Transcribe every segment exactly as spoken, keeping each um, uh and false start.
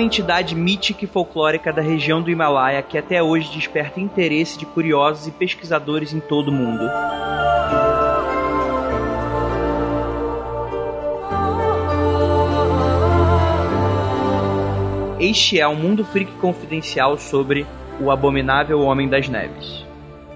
entidade mítica e folclórica da região do Himalaia que até hoje desperta interesse de curiosos e pesquisadores em todo o mundo. Este é um Mundo Freak confidencial sobre o abominável Homem das Neves.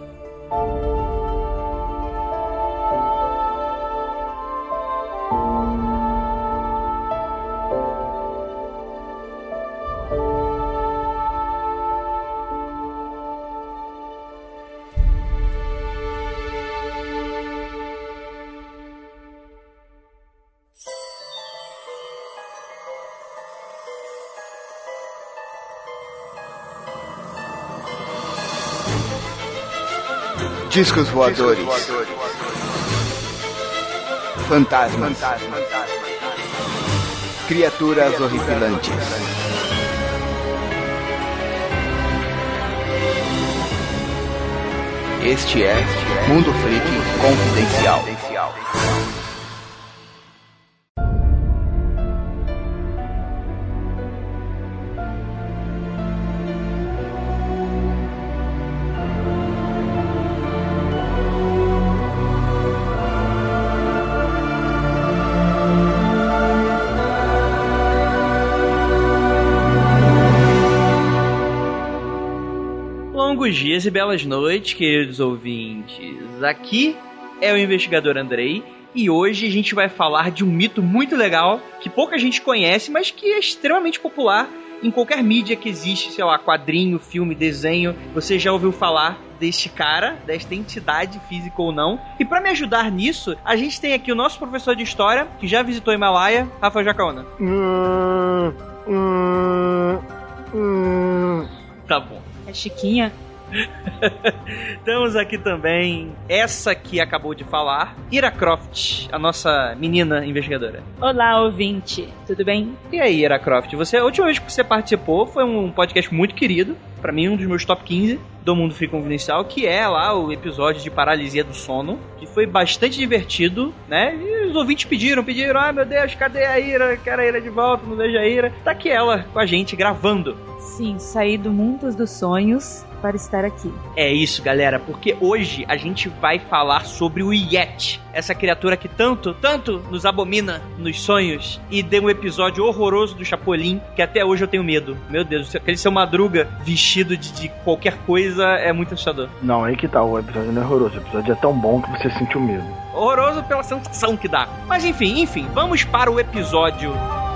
Discos voadores. Fantasmas. Criaturas horripilantes. Este é Mundo Freak Confidencial. Longos dias e belas noites, queridos ouvintes. Aqui é o investigador Andrei e hoje a gente vai falar de um mito muito legal que pouca gente conhece, mas que é extremamente popular em qualquer mídia que existe, sei lá, quadrinho, filme, desenho. Você já ouviu falar deste cara, desta entidade física ou não. E para me ajudar nisso, a gente tem aqui o nosso professor de história, que já visitou o Himalaia, Rafael Jacaúna. Hum, hum, hum. Tá bom. É Chiquinha. Temos aqui também essa que acabou de falar, Ira Croft, a nossa menina investigadora. Olá, ouvinte, tudo bem? E aí, Ira Croft, você, a última vez que você participou foi um podcast muito querido, pra mim um dos meus top quinze do Mundo Freak Confidencial, que é lá o episódio de paralisia do sono, que foi bastante divertido, né? E os ouvintes pediram, pediram, ah, meu Deus, cadê a Ira? Quero a Ira de volta, não vejo a Ira. Tá aqui ela com a gente gravando. Sim, saí do mundo dos sonhos para estar aqui. É isso, galera, porque hoje a gente vai falar sobre o Yeti, essa criatura que tanto, tanto nos abomina nos sonhos e deu um episódio horroroso do Chapolin, que até hoje eu tenho medo. Meu Deus, aquele seu Madruga vestido de, de qualquer coisa é muito assustador. Não, aí que tá, o episódio não é horroroso, o episódio é tão bom que você sentiu medo. Horroroso pela sensação que dá. Mas enfim, enfim, vamos para o episódio.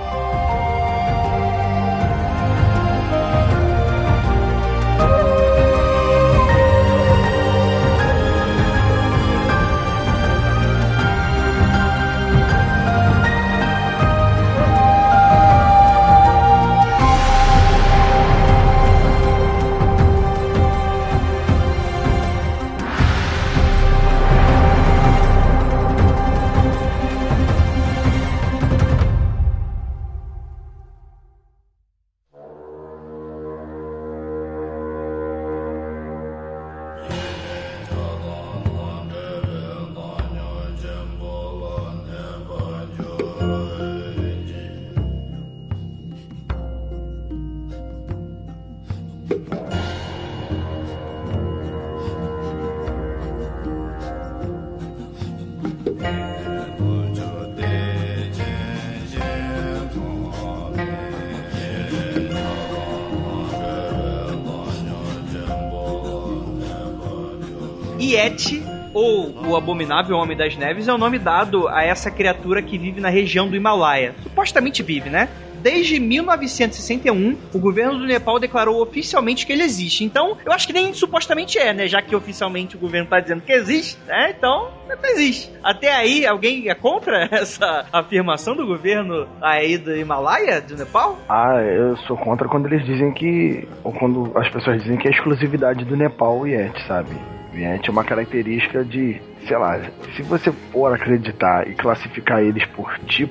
Yeti, ou o abominável Homem das Neves, é o nome dado a essa criatura que vive na região do Himalaia. Supostamente vive, né? Desde mil novecentos e sessenta e um, o governo do Nepal declarou oficialmente que ele existe. Então, eu acho que nem supostamente é, né? Já que oficialmente o governo tá dizendo que existe, né? Então, não existe. Até aí, alguém é contra essa afirmação do governo aí do Himalaia, do Nepal? Ah, eu sou contra quando eles dizem que... Ou quando as pessoas dizem que é exclusividade do Nepal o Yeti, sabe? O Yeti é uma característica de... Sei lá, se você for acreditar e classificar eles por tipo...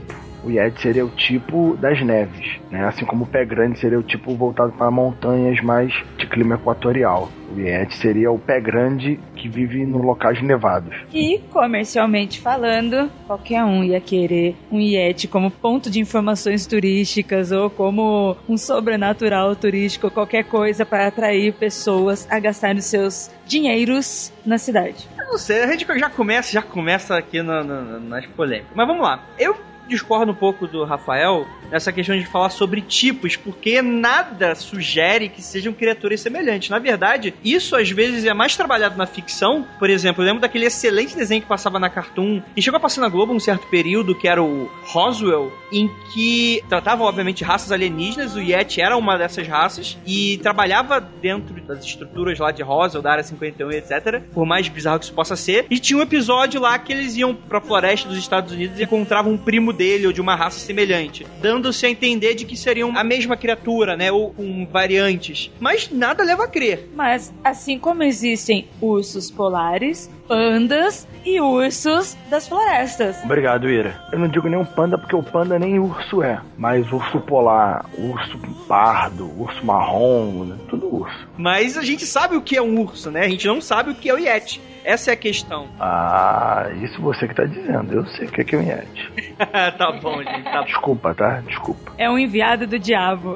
o Yeti seria o tipo das neves, né? Assim como o pé grande seria o tipo voltado para montanhas mais de clima equatorial. O Yeti seria o pé grande que vive em locais nevados. E, comercialmente falando, qualquer um ia querer um Yeti como ponto de informações turísticas ou como um sobrenatural turístico, qualquer coisa para atrair pessoas a gastarem seus dinheiros na cidade. Eu não sei, a gente já começa, já começa aqui no, no, nas polêmicas. Mas vamos lá. Eu discordo um pouco do Rafael nessa questão de falar sobre tipos, porque nada sugere que sejam criaturas semelhantes. Na verdade, isso às vezes é mais trabalhado na ficção. Por exemplo, eu lembro daquele excelente desenho que passava na Cartoon e chegou a passar na Globo um certo período, que era o Roswell, em que tratava, obviamente, raças alienígenas. O Yeti era uma dessas raças e trabalhava dentro das estruturas lá de Roswell, da Área cinquenta e um, etcétera, por mais bizarro que isso possa ser. E tinha um episódio lá que eles iam pra floresta dos Estados Unidos e encontravam um primo dele ou de uma raça semelhante, dando-se a entender de que seriam a mesma criatura, né, ou com variantes. Mas nada leva a crer. Mas, assim como existem ursos polares, pandas e ursos das florestas. Obrigado, Ira. Eu não digo nem um panda porque o panda nem urso é, mas urso polar, urso pardo, urso marrom, né? Tudo urso. Mas a gente sabe o que é um urso, né? A gente não sabe o que é o Yeti. Essa é a questão. Ah, isso você que tá dizendo. Eu sei o que é um Yeti. Tá bom, gente. Tá bom. Desculpa, tá? Desculpa. É um enviado do diabo.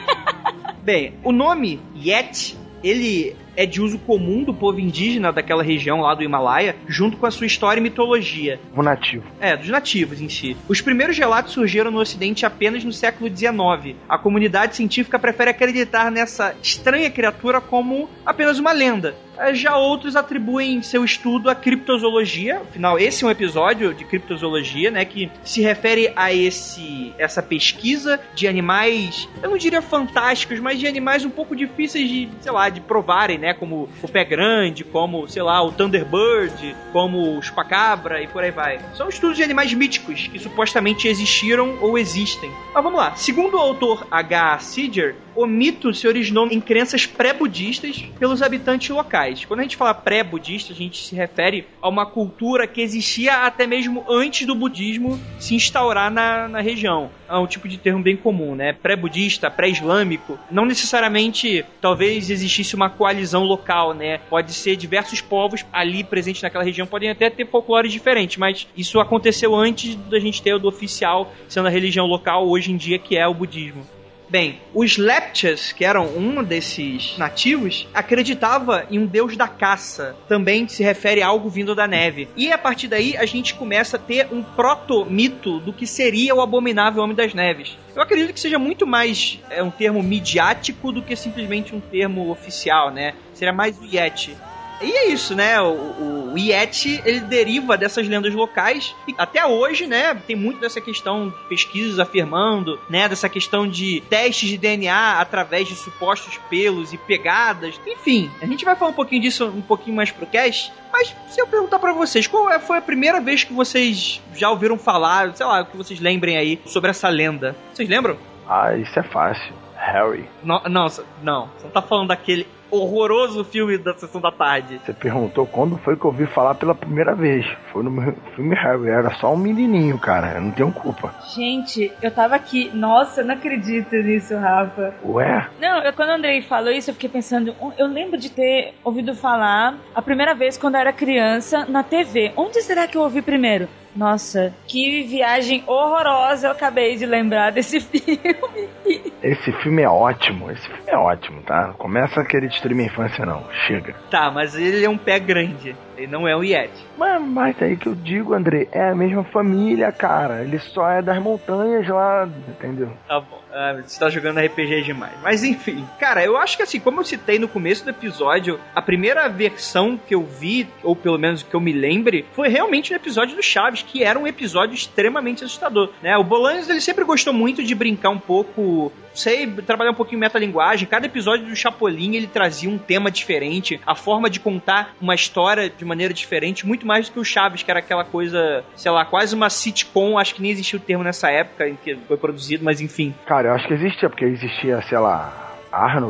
Bem, o nome Yeti, ele é de uso comum do povo indígena daquela região lá do Himalaia, junto com a sua história e mitologia. O nativo. É, dos nativos em si. Os primeiros relatos surgiram no Ocidente apenas no século dezenove. A comunidade científica prefere acreditar nessa estranha criatura como apenas uma lenda. Já outros atribuem seu estudo à criptozoologia. Afinal, esse é um episódio de criptozoologia, né, que se refere a esse, essa pesquisa de animais, eu não diria fantásticos, mas de animais um pouco difíceis de, sei lá, de provarem, né, como o pé grande, como, sei lá, o Thunderbird, como o chupacabra e por aí vai. São estudos de animais míticos que supostamente existiram ou existem. Mas vamos lá. Segundo o autor H. Singer, o mito se originou em crenças pré-budistas pelos habitantes locais. Quando a gente fala pré-budista, a gente se refere a uma cultura que existia até mesmo antes do budismo se instaurar na, na região. É um tipo de termo bem comum, né? Pré-budista, pré-islâmico. Não necessariamente, talvez, existisse uma coalizão local, né? Pode ser diversos povos ali presentes naquela região, podem até ter folclores diferentes, mas isso aconteceu antes da gente ter o do oficial sendo a religião local hoje em dia, que é o budismo. Bem, os Lepchas, que eram um desses nativos, acreditava em um deus da caça. Também se refere a algo vindo da neve. E a partir daí a gente começa a ter um proto-mito do que seria o abominável Homem das Neves. Eu acredito que seja muito mais é, um termo midiático do que simplesmente um termo oficial, né? Seria mais o Yeti. E é isso, né? O, o, o Yeti, ele deriva dessas lendas locais e até hoje, né, tem muito dessa questão de pesquisas afirmando, né, dessa questão de testes de D N A através de supostos pelos e pegadas. Enfim, a gente vai falar um pouquinho disso um pouquinho mais pro cast, mas se eu perguntar pra vocês, qual foi a primeira vez que vocês já ouviram falar, sei lá, que vocês lembrem aí sobre essa lenda? Vocês lembram? Ah, isso é fácil. Harry. No, não, não, você não tá falando daquele horroroso filme da Sessão da Tarde. Você perguntou quando foi que eu ouvi falar pela primeira vez. Foi no meu filme Harry. Era só um menininho, cara. Eu não tenho culpa. Gente, eu tava aqui. Nossa, eu não acredito nisso, Rafa. Ué? Não, eu, quando o Andrei falou isso, eu fiquei pensando... Eu lembro de ter ouvido falar a primeira vez quando eu era criança na T V. Onde será que eu ouvi primeiro? Nossa, que viagem horrorosa eu acabei de lembrar desse filme. Esse filme é ótimo, esse filme é ótimo, tá? Começa a querer destruir minha infância, não. Chega. Tá, mas ele é um pé grande. Ele não é um Yeti. Mas, mas aí que eu digo, André, é a mesma família, cara. Ele só é das montanhas lá, entendeu? Tá bom. Ah, você tá jogando R P G demais. Mas enfim. Cara, eu acho que assim, como eu citei no começo do episódio, a primeira versão que eu vi, ou pelo menos que eu me lembre, foi realmente no episódio do Chaves, que era um episódio extremamente assustador, né? O Bolanhos, ele sempre gostou muito de brincar um pouco, sei, trabalhar um pouquinho metalinguagem. Cada episódio do Chapolin, ele trazia um tema diferente, a forma de contar uma história de maneira diferente, muito mais do que o Chaves, que era aquela coisa, sei lá, quase uma sitcom. Acho que nem existia o termo nessa época em que foi produzido, mas enfim. Cara, eu acho que existia, porque existia, sei lá, Arnold.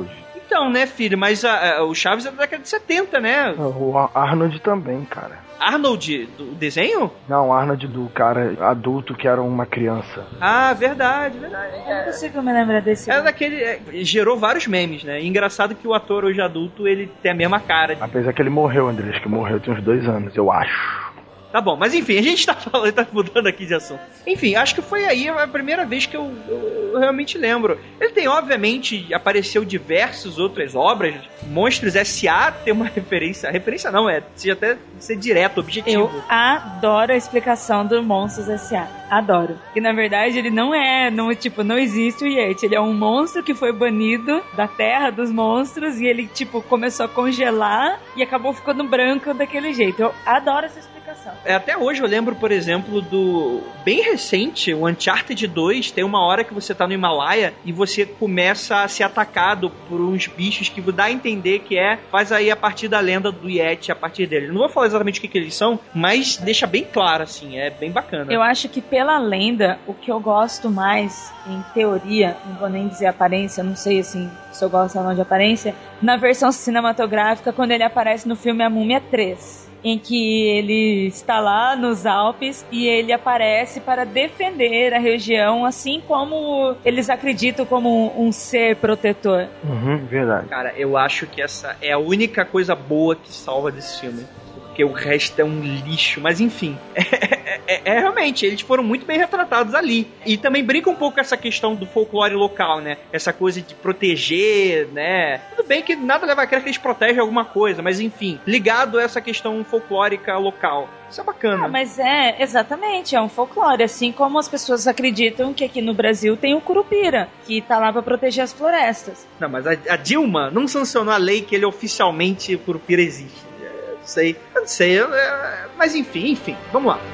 Então, né, filho, mas a, a, o Chaves é da década de setenta, né? O Arnold também, cara. Arnold, do desenho? Não, Arnold do cara adulto que era uma criança. Ah, verdade, verdade. Eu não consigo me lembrar desse. É daquele. É, gerou vários memes, né? E engraçado que o ator hoje adulto, ele tem a mesma cara. Apesar que ele morreu, André, acho que morreu tem uns dois anos, eu acho. Tá bom, mas enfim, a gente tá falando, tá mudando aqui de assunto. Enfim, acho que foi aí a primeira vez que eu, eu, eu realmente lembro. Ele tem, obviamente, apareceu diversas outras obras. Monstros S A tem uma referência. Referência não, é seja até ser direto, objetivo. Eu adoro a explicação do Monstros S A. Adoro. Que na verdade ele não é, não, tipo, não existe o Yeti. Ele é um monstro que foi banido da terra dos monstros e ele, tipo, começou a congelar e acabou ficando branco daquele jeito. Eu adoro essa explicação. É, até hoje eu lembro, por exemplo, do bem recente, o Uncharted dois, tem uma hora que você tá no Himalaia e você começa a ser atacado por uns bichos que dá a entender que é, faz aí a partir da lenda do Yeti, a partir dele. Não vou falar exatamente o que, que eles são, mas deixa bem claro, assim, é bem bacana. Eu acho que pela lenda, o que eu gosto mais, em teoria, não vou nem dizer aparência, não sei assim se eu gosto ou não de aparência, na versão cinematográfica, quando ele aparece no filme A Múmia três. Em que ele está lá nos Alpes e ele aparece para defender a região, assim como eles acreditam como um, um ser protetor. Uhum, verdade. Cara, eu acho que essa é a única coisa boa que salva desse filme. Porque o resto é um lixo, mas enfim. É, é, é realmente, eles foram muito bem retratados ali. E também brinca um pouco com essa questão do folclore local, né? Essa coisa de proteger, né? Tudo bem que nada leva a crer que eles protegem alguma coisa, mas enfim, ligado a essa questão folclórica local. Isso é bacana. Ah, mas é, exatamente, é um folclore. Assim como as pessoas acreditam que aqui no Brasil tem o Curupira, que tá lá pra proteger as florestas. Não, mas a, a Dilma não sancionou a lei que ele oficialmente, o Curupira existe. Eu não sei, eu não sei, eu, é, mas enfim, enfim, vamos lá.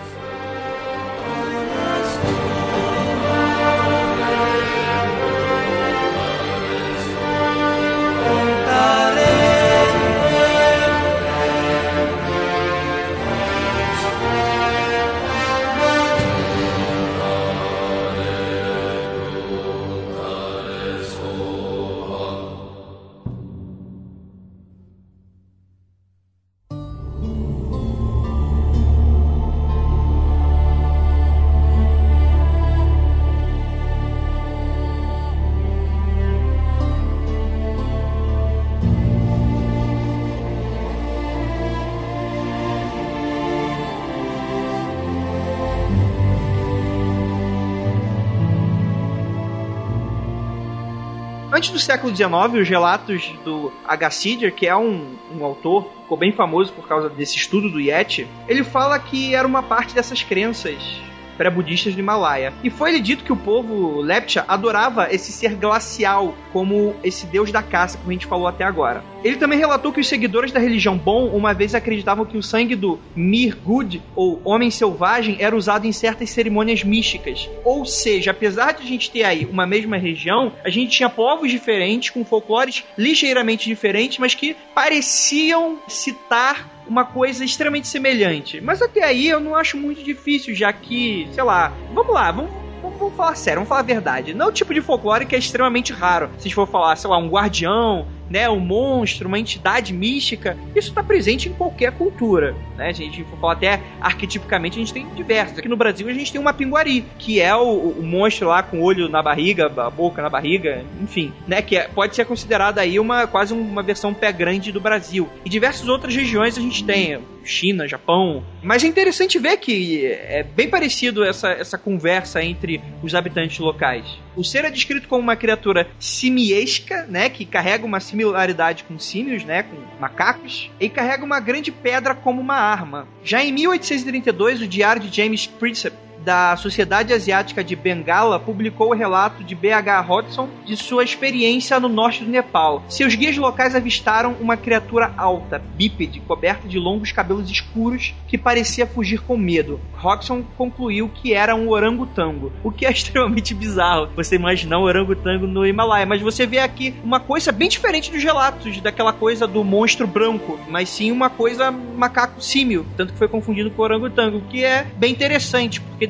Antes do século dezenove, os relatos do H. Cider, que é um, um autor, ficou bem famoso por causa desse estudo do Yeti, ele fala que era uma parte dessas crenças pré-budistas do Himalaia. E foi-lhe dito que o povo Lepcha adorava esse ser glacial como esse deus da caça, como a gente falou até agora. Ele também relatou que os seguidores da religião Bon uma vez acreditavam que o sangue do Mirgud, ou homem selvagem, era usado em certas cerimônias místicas. Ou seja, apesar de a gente ter aí uma mesma região, a gente tinha povos diferentes, com folclores ligeiramente diferentes, mas que pareciam citar uma coisa extremamente semelhante. Mas até aí eu não acho muito difícil, já que, sei lá, vamos lá, vamos, vamos, vamos falar sério, vamos falar a verdade. Não é o tipo de folclore que é extremamente raro. Se a gente for falar, sei lá, um guardião, né, um monstro, uma entidade mística, isso está presente em qualquer cultura, né? A gente for falar até arquetipicamente, a gente tem diversos. Aqui no Brasil a gente tem uma pinguari, que é o, o monstro lá com o olho na barriga, a boca na barriga, enfim, né, que é, pode ser considerada aí uma, quase uma versão pé grande do Brasil. E diversas outras regiões a gente tem, China, Japão, mas é interessante ver que é bem parecido essa, essa conversa entre os habitantes locais. O ser é descrito como uma criatura simiesca, né, que carrega uma similaridade com símios, né, com macacos, e carrega uma grande pedra como uma arma. Já em mil oitocentos e trinta e dois, o diário de James Pritzep, da Sociedade Asiática de Bengala, publicou o relato de B H Hodgson de sua experiência no norte do Nepal. Seus guias locais avistaram uma criatura alta, bípede, coberta de longos cabelos escuros, que parecia fugir com medo. Hodgson concluiu que era um orangotango, o que é extremamente bizarro, você imaginar um orangotango no Himalaia, mas você vê aqui uma coisa bem diferente dos relatos daquela coisa do monstro branco, mas sim uma coisa macaco símio, tanto que foi confundido com orangotango, o que é bem interessante, porque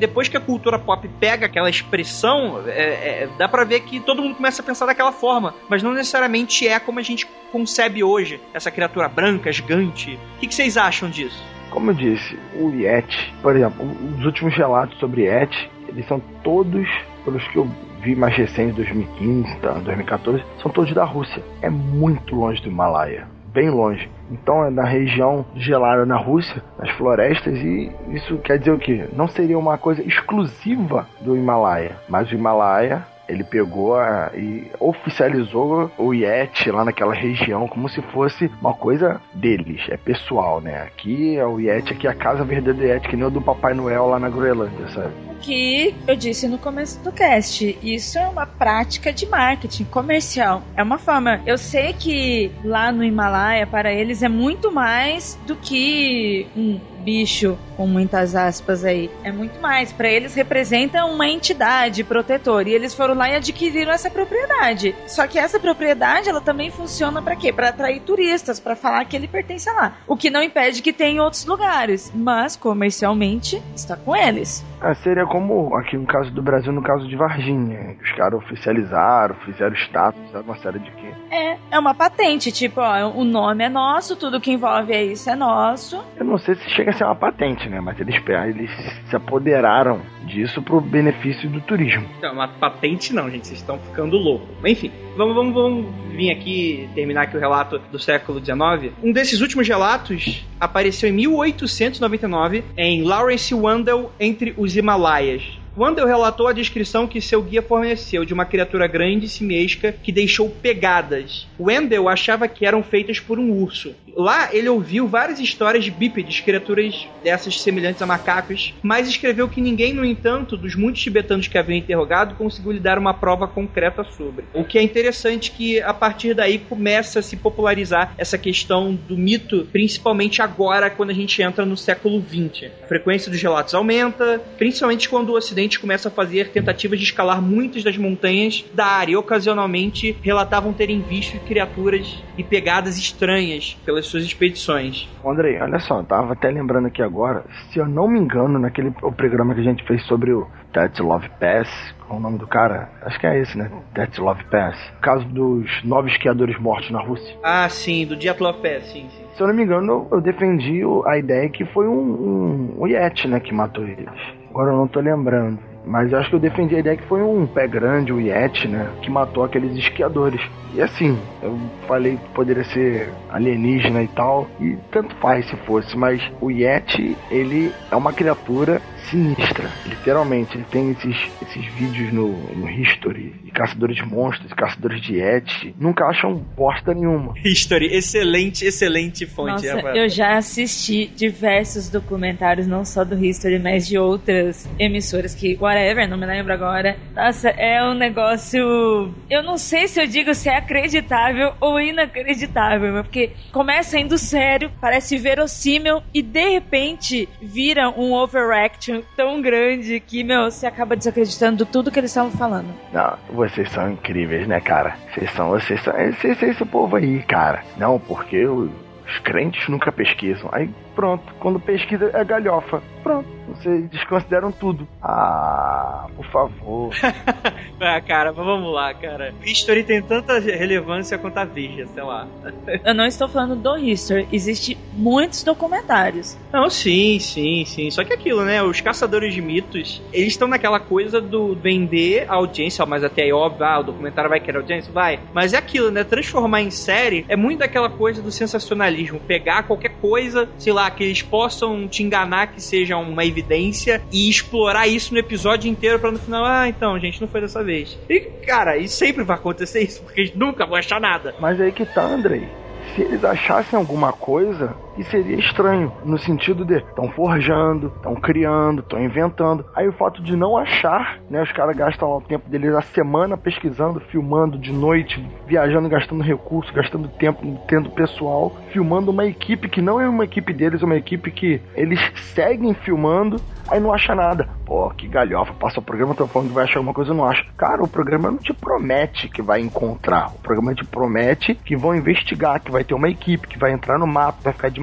depois que a cultura pop pega aquela expressão, é, é, dá pra ver que todo mundo começa a pensar daquela forma, mas não necessariamente é como a gente concebe hoje, essa criatura branca, gigante. O que, que vocês acham disso? Como eu disse, o Yeti, por exemplo, os últimos relatos sobre Yeti, eles são todos, pelos que eu vi mais recentes, dois mil e quinze, tá, dois mil e catorze, são todos da Rússia. É muito longe do Himalaia, bem longe. Então é na região gelada na Rússia, nas florestas, e isso quer dizer o quê? Não seria uma coisa exclusiva do Himalaia, mas o Himalaia, ele pegou a, e oficializou o Yeti lá naquela região como se fosse uma coisa deles, é pessoal, né? Aqui é o Yeti, aqui é a casa verdadeira do Yeti, que nem o do Papai Noel lá na Groenlândia, sabe? Que eu disse no começo do cast, isso é uma prática de marketing comercial, é uma forma. Eu sei que lá no Himalaia, para eles, é muito mais do que um bicho, com muitas aspas aí, é muito mais. Para eles representa uma entidade protetora, e eles foram lá e adquiriram essa propriedade. Só que essa propriedade, ela também funciona para quê? Para atrair turistas, para falar que ele pertence lá. O que não impede que tenha em outros lugares, mas comercialmente está com eles. Ah, seria como aqui no caso do Brasil, no caso de Varginha. Os caras oficializaram, fizeram status, fizeram uma série de quê? É, é uma patente, tipo, ó, o nome é nosso, tudo que envolve é isso é nosso. Eu não sei se chega a ser uma patente, né? Mas eles, eles se apoderaram disso pro benefício do turismo. Não, uma patente não, gente, vocês estão ficando loucos. Enfim, vamos, vamos, vamos vir aqui terminar aqui o relato do século dezenove. Um desses últimos relatos apareceu em mil oitocentos e noventa e nove em Lawrence Wandel, Entre os Himalaias. Wandel relatou a descrição que seu guia forneceu de uma criatura grande e simiesca que deixou pegadas. Wandel achava que eram feitas por um urso. Lá ele ouviu várias histórias de bípedes, criaturas dessas semelhantes a macacos, mas escreveu que ninguém, no entanto, dos muitos tibetanos que haviam interrogado, conseguiu lhe dar uma prova concreta sobre. O que é interessante que a partir daí começa a se popularizar essa questão do mito, principalmente agora quando a gente entra no século vinte. A frequência dos relatos aumenta, principalmente quando o Ocidente começa a fazer tentativas de escalar muitas das montanhas da área e ocasionalmente relatavam terem visto criaturas e pegadas estranhas pelas suas expedições. Andrei, olha só, eu tava até lembrando aqui agora, se eu não me engano, naquele o programa que a gente fez sobre o Dyatlov Pass, qual é o nome do cara? Acho que é esse, né? Dyatlov Pass. O caso dos nove esquiadores mortos na Rússia. Ah, sim, do Dyatlov Pass, sim, sim. Se eu não me engano, eu defendi a ideia que foi um, um, um Yeti, né, que matou eles. Agora eu não tô lembrando. Mas eu acho que eu defendi a ideia que foi um pé grande, o Yeti, né? Que matou aqueles esquiadores. E assim, eu falei que poderia ser alienígena e tal. E tanto faz se fosse. Mas o Yeti, ele é uma criatura sinistra. Literalmente, ele tem esses, esses vídeos no, no History. De caçadores de monstros, caçadores de Yeti. Nunca acham bosta nenhuma. History, excelente, excelente fonte. Nossa, é, eu já assisti diversos documentários, não só do History, mas de outras emissoras que... Whatever, não me lembro agora. Nossa, é um negócio... Eu não sei se eu digo se é acreditável ou inacreditável, porque começa indo sério, parece verossímil e de repente vira um overreaction tão grande que, meu, você acaba desacreditando de tudo que eles estavam falando. Não, vocês são incríveis, né, cara? Vocês são, vocês são, vocês são esse povo aí, cara. Não, porque os crentes nunca pesquisam. Aí pronto, quando pesquisa é galhofa. Pronto, vocês desconsideram tudo. Ah, por favor. Ah, cara, vamos lá, cara. History tem tanta relevância quanto a Veja, sei lá. Eu não estou falando do History, existem muitos documentários. Não, sim, sim, sim. Só que aquilo, né? Os caçadores de mitos, eles estão naquela coisa do vender a audiência, mas até aí, óbvio, ah, o documentário vai querer audiência? Vai. Mas é aquilo, né? Transformar em série é muito daquela coisa do sensacionalismo. Pegar qualquer coisa, sei lá, que eles possam te enganar que seja uma evidência e explorar isso no episódio inteiro pra no final, ah, então, gente, não foi dessa vez. E, cara, e sempre vai acontecer isso, porque eles nunca vão achar nada. Mas aí que tá, Andrei. Se eles achassem alguma coisa, isso seria estranho, no sentido de estão forjando, estão criando, estão inventando. Aí o fato de não achar, né, os caras gastam lá o tempo deles a semana pesquisando, filmando de noite, viajando, gastando recursos, gastando tempo, tendo pessoal, filmando uma equipe que não é uma equipe deles, é uma equipe que eles seguem filmando, aí não acha nada. Pô, que galhofa, passa o programa, tô falando que vai achar alguma coisa, não acha. Cara, o programa não te promete que vai encontrar, o programa te promete que vão investigar, que vai ter uma equipe, que vai entrar no mapa, vai ficar de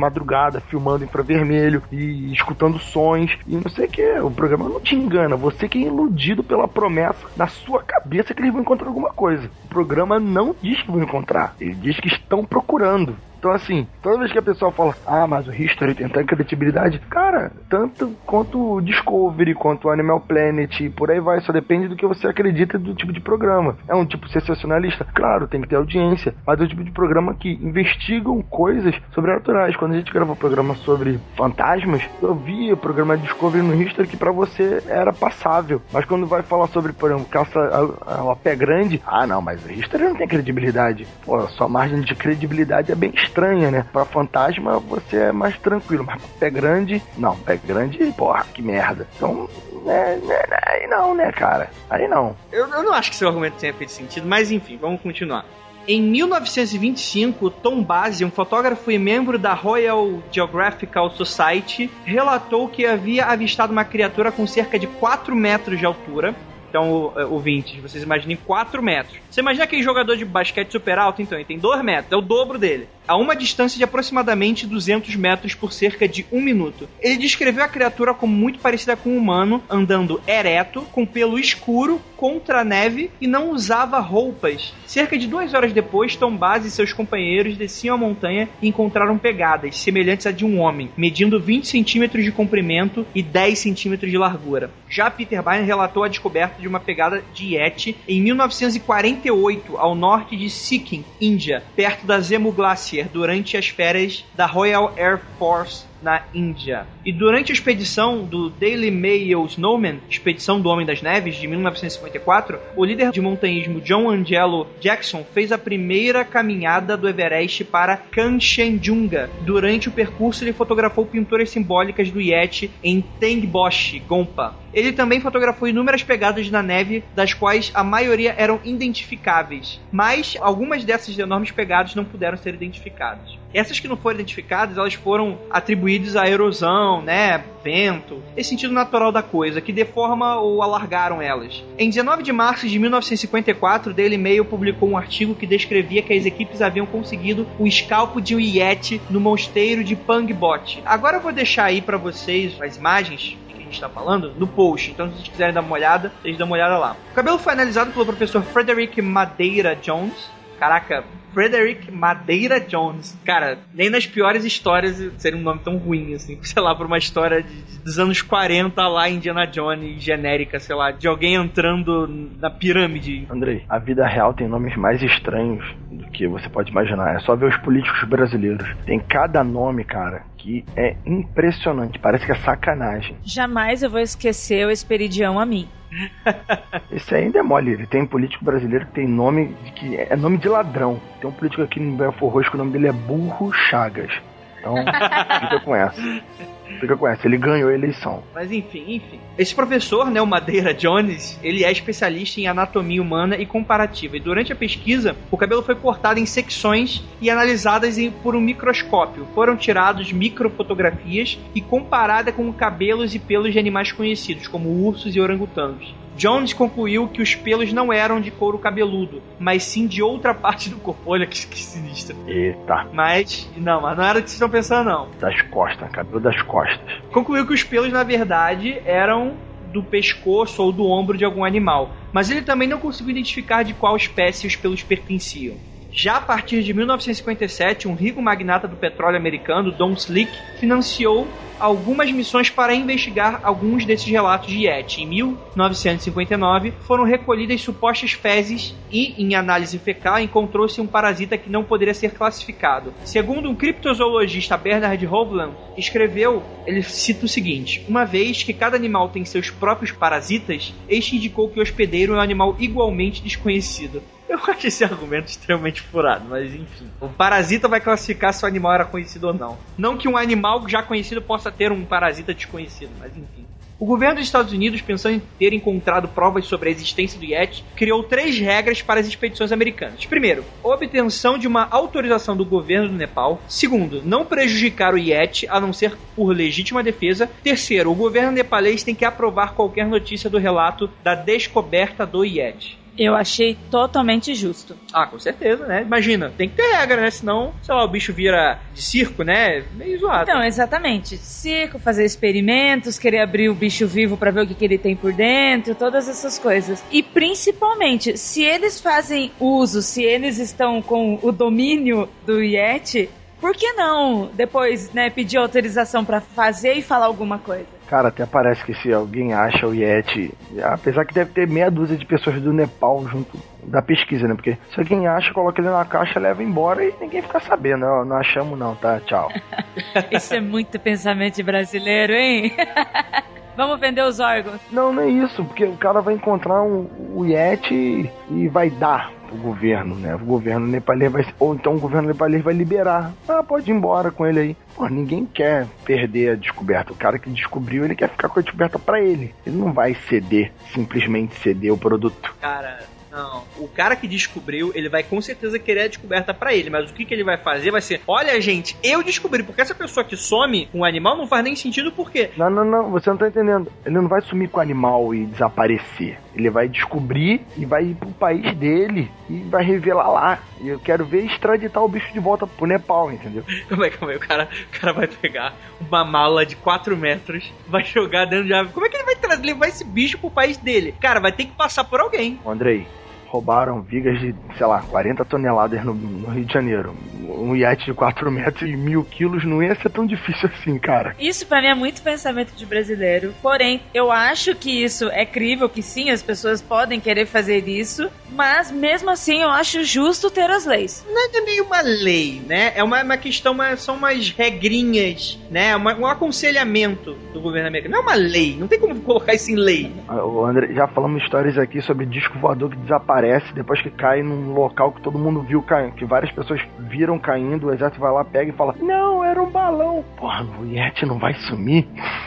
madrugada, filmando infravermelho e escutando sons e não sei o que. O programa não te engana, você que é iludido pela promessa na sua cabeça que eles vão encontrar alguma coisa. O programa não diz que vão encontrar, ele diz que estão procurando. Então, assim, toda vez que a pessoa fala, ah, mas o History tem tanta credibilidade, cara, tanto quanto o Discovery, quanto o Animal Planet, e por aí vai, só depende do que você acredita do tipo de programa. É um tipo sensacionalista? Claro, tem que ter audiência, mas é o tipo de programa que investigam coisas sobrenaturais. Quando a gente gravou um programa sobre fantasmas, eu via o programa Discovery no History que pra você era passável, mas quando vai falar sobre, por exemplo, caça a, a pé grande, ah, não, mas o History não tem credibilidade. Pô, a sua margem de credibilidade é bem estranha, né? Pra fantasma você é mais tranquilo, mas pé grande, não, pé grande, porra, que merda. Então, né, né, aí não, né, cara? Aí não. Eu, eu não acho que seu argumento tenha feito sentido, mas enfim, vamos continuar. Em mil novecentos e vinte e cinco, Tom Bazzi, um fotógrafo e membro da Royal Geographical Society, relatou que havia avistado uma criatura com cerca de quatro metros de altura. Então, ouvintes, vocês imaginem quatro metros. Você imagina aquele jogador de basquete super alto? Então, ele tem dois metros, é o dobro dele. A uma distância de aproximadamente duzentos metros por cerca de um minuto. Ele descreveu a criatura como muito parecida com um humano, andando ereto, com pelo escuro, contra a neve e não usava roupas. Cerca de duas horas depois, Tom Bazzi e seus companheiros desciam a montanha e encontraram pegadas, semelhantes à de um homem, medindo vinte centímetros de comprimento e dez centímetros de largura. Já Peter Byrne relatou a descoberta de uma pegada de Yeti em mil novecentos e quarenta e oito, ao norte de Sikkim, Índia, perto da Zemu Glacier, durante as férias da Royal Air Force na Índia. E durante a expedição do Daily Mail Snowman, Expedição do Homem das Neves, de mil novecentos e cinquenta e quatro, o líder de montanhismo John Angelo Jackson fez a primeira caminhada do Everest para Kanchenjunga. Durante o percurso, ele fotografou pinturas simbólicas do Yeti em Tengboche, Gompa. Ele também fotografou inúmeras pegadas na neve, das quais a maioria eram identificáveis, mas algumas dessas enormes pegadas não puderam ser identificadas. Essas que não foram identificadas, elas foram atribuídas à erosão, né, vento, esse sentido natural da coisa, que deforma ou alargaram elas. Em dezenove de março de mil novecentos e cinquenta e quatro, o Daily Mail publicou um artigo que descrevia que as equipes haviam conseguido o escalpo de um Yeti no mosteiro de Pangbot. Agora eu vou deixar aí pra vocês as imagens está falando, no post. Então, se vocês quiserem dar uma olhada, vocês dão uma olhada lá. O cabelo foi analisado pelo professor Frederick Madeira Jones. Caraca, Frederick Madeira Jones. Cara, nem nas piores histórias seria um nome tão ruim, assim. Sei lá, por uma história de, de, dos anos quarenta lá, Indiana Jones, genérica, sei lá, de alguém entrando na pirâmide. Andrei, a vida real tem nomes mais estranhos do que você pode imaginar. É só ver os políticos brasileiros. Tem cada nome, cara, que é impressionante. Parece que é sacanagem. Jamais eu vou esquecer o Esperidião a mim. Esse ainda é mole. Ele tem um político brasileiro que tem nome de que é nome de ladrão. Tem um político aqui no Belfor Roxo que o nome dele é Burro Chagas. Então, fica com essa. Fica com essa. Ele ganhou a eleição. Mas enfim, enfim. Esse professor, né, o Madeira Jones, ele é especialista em anatomia humana e comparativa. E durante a pesquisa, o cabelo foi cortado em secções e analisadas em, por um microscópio. Foram tirados microfotografias e comparada com cabelos e pelos de animais conhecidos, como ursos e orangotangos. Jones concluiu que os pelos não eram de couro cabeludo, mas sim de outra parte do corpo. Olha que, que sinistro. Eita. Mas, não, mas não era o que vocês estão pensando, não. Das costas, cabelo das costas. Concluiu que os pelos, na verdade, eram do pescoço ou do ombro de algum animal. Mas ele também não conseguiu identificar de qual espécie os pelos pertenciam. Já a partir de mil novecentos e cinquenta e sete, um rico magnata do petróleo americano, Don Slick, financiou algumas missões para investigar alguns desses relatos de Yeti. Em mil novecentos e cinquenta e nove, foram recolhidas supostas fezes e, em análise fecal, encontrou-se um parasita que não poderia ser classificado. Segundo um criptozoologista, Bernard Hovland, escreveu, ele cita o seguinte: uma vez que cada animal tem seus próprios parasitas, este indicou que o hospedeiro é um animal igualmente desconhecido. Eu acho esse argumento extremamente furado, mas enfim. O parasita vai classificar se o animal era conhecido ou não. Não que um animal já conhecido possa ter um parasita desconhecido, mas enfim. O governo dos Estados Unidos, pensando em ter encontrado provas sobre a existência do Yeti, criou três regras para as expedições americanas. Primeiro, obtenção de uma autorização do governo do Nepal. Segundo, não prejudicar o Yeti, a não ser por legítima defesa. Terceiro, o governo nepalês tem que aprovar qualquer notícia do relato da descoberta do Yeti. Eu achei totalmente justo. Ah, com certeza, né? Imagina, tem que ter regra, né? Senão, sei lá, o bicho vira de circo, né? Meio zoado. Então, exatamente. Circo, fazer experimentos, querer abrir o bicho vivo pra ver o que, que ele tem por dentro, todas essas coisas. E principalmente, se eles fazem uso, se eles estão com o domínio do Yeti, por que não depois, né, pedir autorização pra fazer e falar alguma coisa? Cara, até parece que se alguém acha o Yeti, apesar que deve ter meia dúzia de pessoas do Nepal junto da pesquisa, né? Porque se alguém acha, coloca ele na caixa, leva embora e ninguém fica sabendo. Não, não achamos não, tá? Tchau. Isso é muito pensamento brasileiro, hein? Vamos vender os órgãos. Não, não é isso, porque o cara vai encontrar um, o Yeti e vai dar pro governo, né? O governo nepalês vai... Ou então o governo nepalês vai liberar. Ah, pode ir embora com ele aí. Pô, ninguém quer perder a descoberta. O cara que descobriu, ele quer ficar com a descoberta pra ele. Ele não vai ceder, simplesmente ceder o produto. Cara... Não, o cara que descobriu, ele vai com certeza querer a descoberta pra ele, mas o que, que ele vai fazer vai ser, olha gente, eu descobri, porque essa pessoa que some com um animal não faz nem sentido, por quê? Não, não, não, você não tá entendendo. Ele não vai sumir com o animal e desaparecer. Ele vai descobrir e vai ir pro país dele e vai revelar lá. E eu quero ver extraditar o bicho de volta pro Nepal, entendeu? Calma aí, calma aí, o cara, o cara vai pegar uma mala de quatro metros, vai jogar dentro de ave. Como é que ele vai trazer, levar esse bicho pro país dele? Cara, vai ter que passar por alguém. Andrei, roubaram vigas de, sei lá, quarenta toneladas no, no Rio de Janeiro. Um iate de quatro metros e mil quilos não ia ser tão difícil assim, cara. Isso pra mim é muito pensamento de brasileiro. Porém, eu acho que isso é crível, que sim, as pessoas podem querer fazer isso. Mas, mesmo assim, eu acho justo ter as leis. Não é nem uma lei, né? É uma, uma questão, uma, são umas regrinhas, né? Uma, um aconselhamento do governo americano. Não é uma lei, não tem como colocar isso em lei. O André, já falamos histórias aqui sobre disco voador que desaparece depois que cai num local que todo mundo viu caindo, que várias pessoas viram caindo, o exército vai lá, pega e fala, não, era um balão. Porra, o Yeti não vai sumir?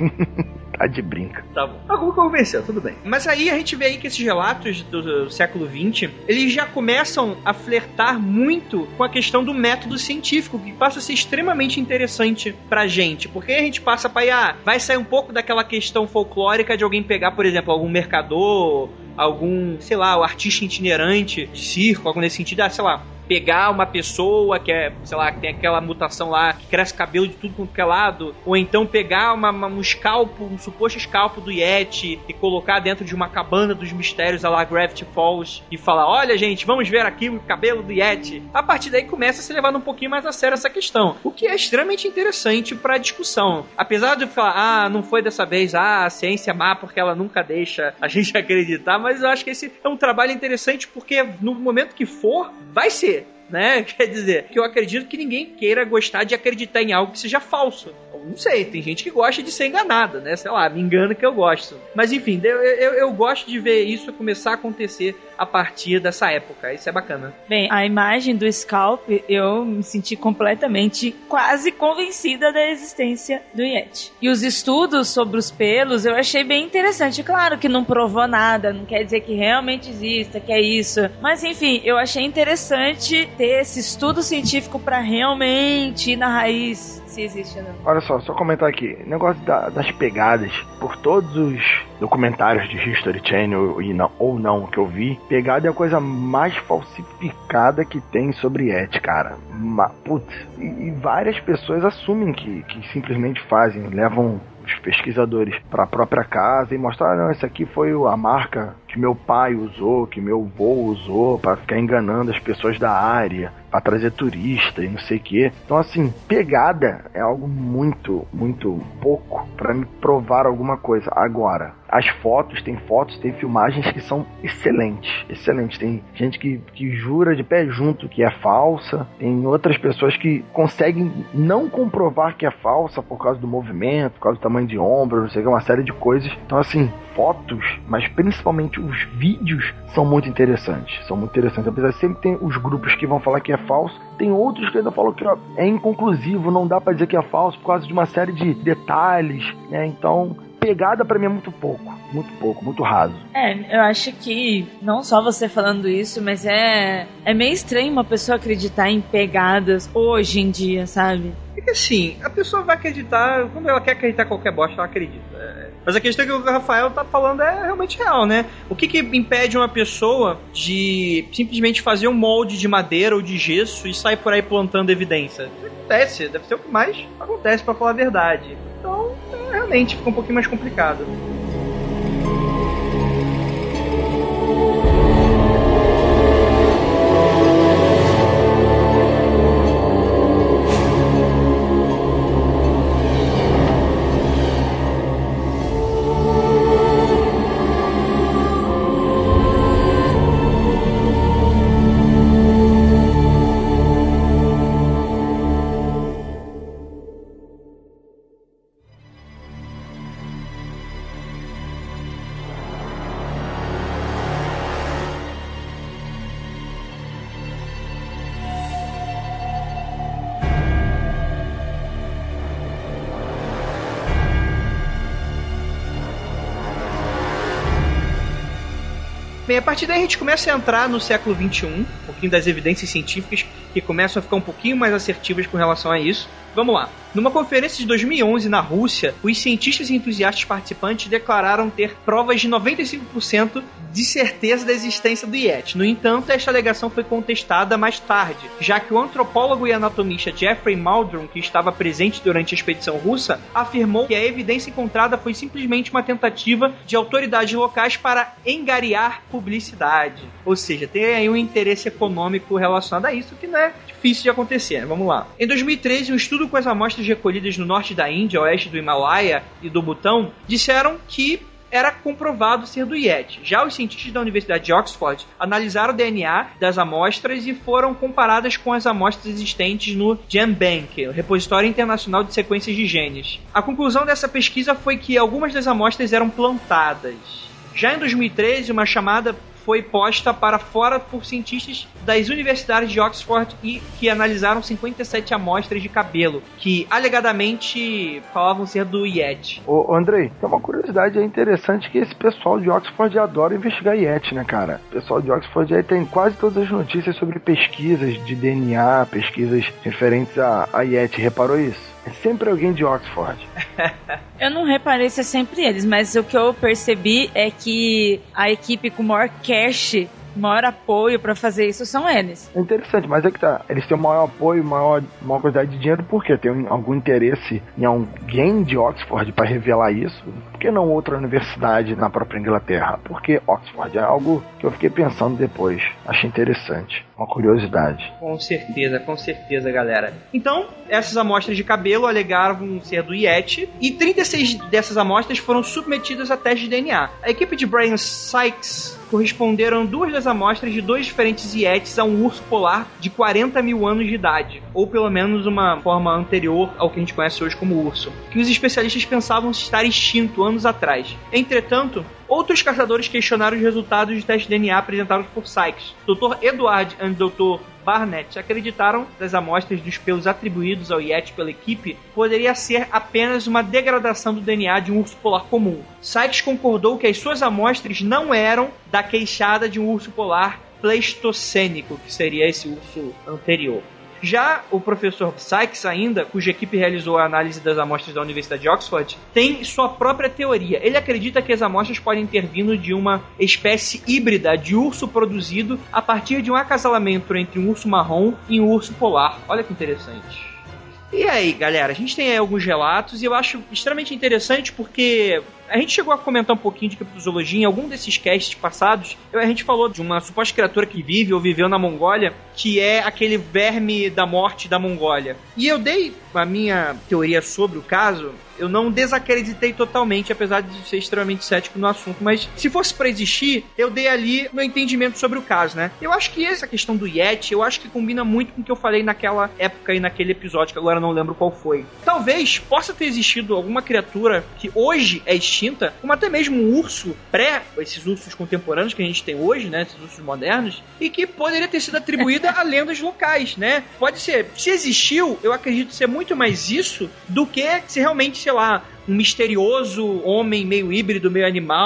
Tá de brinca. Tá bom. Alguma convenceu, tudo bem. Mas aí a gente vê aí que esses relatos do século vinte, eles já começam a flertar muito com a questão do método científico, que passa a ser extremamente interessante pra gente. Porque a gente passa pra, ah, vai sair um pouco daquela questão folclórica de alguém pegar, por exemplo, algum mercador, algum, sei lá, o artista itinerante de circo, algo nesse sentido, ah, sei lá, pegar uma pessoa que é, sei lá, que tem aquela mutação lá, que cresce cabelo de tudo quanto é lado, ou então pegar uma, uma, um escalpo, um suposto escalpo do Yeti e colocar dentro de uma cabana dos mistérios a lá Gravity Falls e falar, olha gente, vamos ver aqui o cabelo do Yeti. A partir daí começa a ser levado um pouquinho mais a sério essa questão, o que é extremamente interessante pra discussão. Apesar de falar, ah, não foi dessa vez, ah, a ciência é má porque ela nunca deixa a gente acreditar, mas eu acho que esse é um trabalho interessante porque no momento que for, vai ser. Né? Quer dizer, que eu acredito que ninguém queira gostar de acreditar em algo que seja falso. Eu não sei, tem gente que gosta de ser enganada, né? Sei lá, me engana que eu gosto. Mas enfim, eu, eu, eu gosto de ver isso começar a acontecer a partir dessa época. Isso é bacana. Bem, a imagem do Scalp, eu me senti completamente quase convencida da existência do Yeti. E os estudos sobre os pelos eu achei bem interessante. Claro que não provou nada, não quer dizer que realmente exista, que é isso. Mas enfim, eu achei interessante ter esse estudo científico para realmente ir na raiz se existe ou não. Olha só, só comentar aqui, negócio da, das pegadas, por todos os documentários de History Channel e não, ou não que eu vi, pegada é a coisa mais falsificada que tem sobre Yeti, cara. Mas, putz, e, e várias pessoas assumem que, que simplesmente fazem, levam os pesquisadores para a própria casa e mostrar, ah, não, essa aqui foi a marca que meu pai usou, que meu avô usou para ficar enganando as pessoas da área, para trazer turista e não sei o que. Então, assim, pegada é algo muito, muito pouco para me provar alguma coisa. Agora, as fotos, tem fotos, tem filmagens que são excelentes, excelentes. Tem gente que, que jura de pé junto que é falsa, tem outras pessoas que conseguem não comprovar que é falsa por causa do movimento, por causa do tamanho de ombro, não sei o que, uma série de coisas. Então, assim, fotos, mas principalmente os vídeos são muito interessantes, são muito interessantes. Apesar de sempre ter os grupos que vão falar que é falso, tem outros que ainda falam que ó, é inconclusivo, não dá pra dizer que é falso por causa de uma série de detalhes, né? Então, pegada pra mim é muito pouco, muito pouco, muito raso. É, eu acho que não só você falando isso, mas é, é meio estranho uma pessoa acreditar em pegadas hoje em dia, sabe? que assim, a pessoa vai acreditar, quando ela quer acreditar em qualquer bosta, ela acredita. É. Mas a questão que o Rafael tá falando é realmente real, né? O que que impede uma pessoa de simplesmente fazer um molde de madeira ou de gesso e sair por aí plantando evidência? Isso acontece, deve ser o que mais acontece, pra falar a verdade. Então, é, realmente, fica um pouquinho mais complicado. Bem, a partir daí a gente começa a entrar no século vinte e um, um pouquinho das evidências científicas que começam a ficar um pouquinho mais assertivas com relação a isso. Vamos lá. Numa conferência de dois mil e onze na Rússia, os cientistas e entusiastas participantes declararam ter provas de noventa e cinco por cento de certeza da existência do Yeti. No entanto, esta alegação foi contestada mais tarde, já que o antropólogo e anatomista Jeffrey Maldron, que estava presente durante a expedição russa, afirmou que a evidência encontrada foi simplesmente uma tentativa de autoridades locais para engariar publicidade. Ou seja, tem aí um interesse econômico relacionado a isso que não é difícil de acontecer. Vamos lá. Em dois mil e treze, um estudo com as amostras recolhidas no norte da Índia, oeste do Himalaia e do Butão, disseram que era comprovado ser do Yeti. Já os cientistas da Universidade de Oxford analisaram o D N A das amostras e foram comparadas com as amostras existentes no GenBank, o repositório internacional de sequências de genes. A conclusão dessa pesquisa foi que algumas das amostras eram plantadas. Já em dois mil e treze, uma chamada foi posta para fora por cientistas das universidades de Oxford e que analisaram cinquenta e sete amostras de cabelo, que alegadamente falavam ser do Yeti. Ô, Andrei, tem uma curiosidade interessante que esse pessoal de Oxford adora investigar Yeti, né, cara? O pessoal de Oxford aí tem quase todas as notícias sobre pesquisas de D N A, pesquisas referentes a, a Yeti. Reparou isso? É sempre alguém de Oxford. Eu não reparei se é sempre eles, mas o que eu percebi é que a equipe com maior cash, maior apoio pra fazer isso são eles. É interessante, mas é que tá. Eles têm maior apoio, maior, maior quantidade de dinheiro, por quê? Tem algum interesse em alguém de Oxford pra revelar isso? Por que não outra universidade na própria Inglaterra? Por que Oxford? É algo que eu fiquei pensando depois. Achei interessante. Uma curiosidade. Com certeza, com certeza, galera. Então, essas amostras de cabelo alegavam ser do Yeti e trinta e seis dessas amostras foram submetidas a teste de D N A. A equipe de Brian Sykes corresponderam duas das amostras de dois diferentes Yetis a um urso polar de quarenta mil anos de idade, ou pelo menos uma forma anterior ao que a gente conhece hoje como urso, que os especialistas pensavam estar extinto anos atrás. Entretanto, outros caçadores questionaram os resultados de teste de D N A apresentados por Sykes. doutor Edward e doutor Barnett acreditaram que as amostras dos pelos atribuídos ao Yeti pela equipe poderia ser apenas uma degradação do D N A de um urso polar comum. Sykes concordou que as suas amostras não eram da queixada de um urso polar pleistocênico, que seria esse urso anterior. Já o professor Sykes ainda, cuja equipe realizou a análise das amostras da Universidade de Oxford, tem sua própria teoria. Ele acredita que as amostras podem ter vindo de uma espécie híbrida de urso produzido a partir de um acasalamento entre um urso marrom e um urso polar. Olha que interessante. E aí, galera, a gente tem aí alguns relatos e eu acho extremamente interessante porque a gente chegou a comentar um pouquinho de criptozoologia em algum desses casts passados. A gente falou de uma suposta criatura que vive ou viveu na Mongólia, que é aquele verme da morte da Mongólia. E eu dei a minha teoria sobre o caso. Eu não desacreditei totalmente, apesar de ser extremamente cético no assunto. Mas se fosse pra existir, eu dei ali meu entendimento sobre o caso, né? Eu acho que essa questão do Yeti, eu acho que combina muito com o que eu falei naquela época e naquele episódio, que agora eu não lembro qual foi. Talvez possa ter existido alguma criatura que hoje é extinta, como até mesmo um urso pré, esses ursos contemporâneos que a gente tem hoje, né? Esses ursos modernos, e que poderia ter sido atribuída a lendas locais, né? Pode ser. Se existiu, eu acredito ser muito mais isso do que se realmente, sei lá, um misterioso homem meio híbrido, meio animal,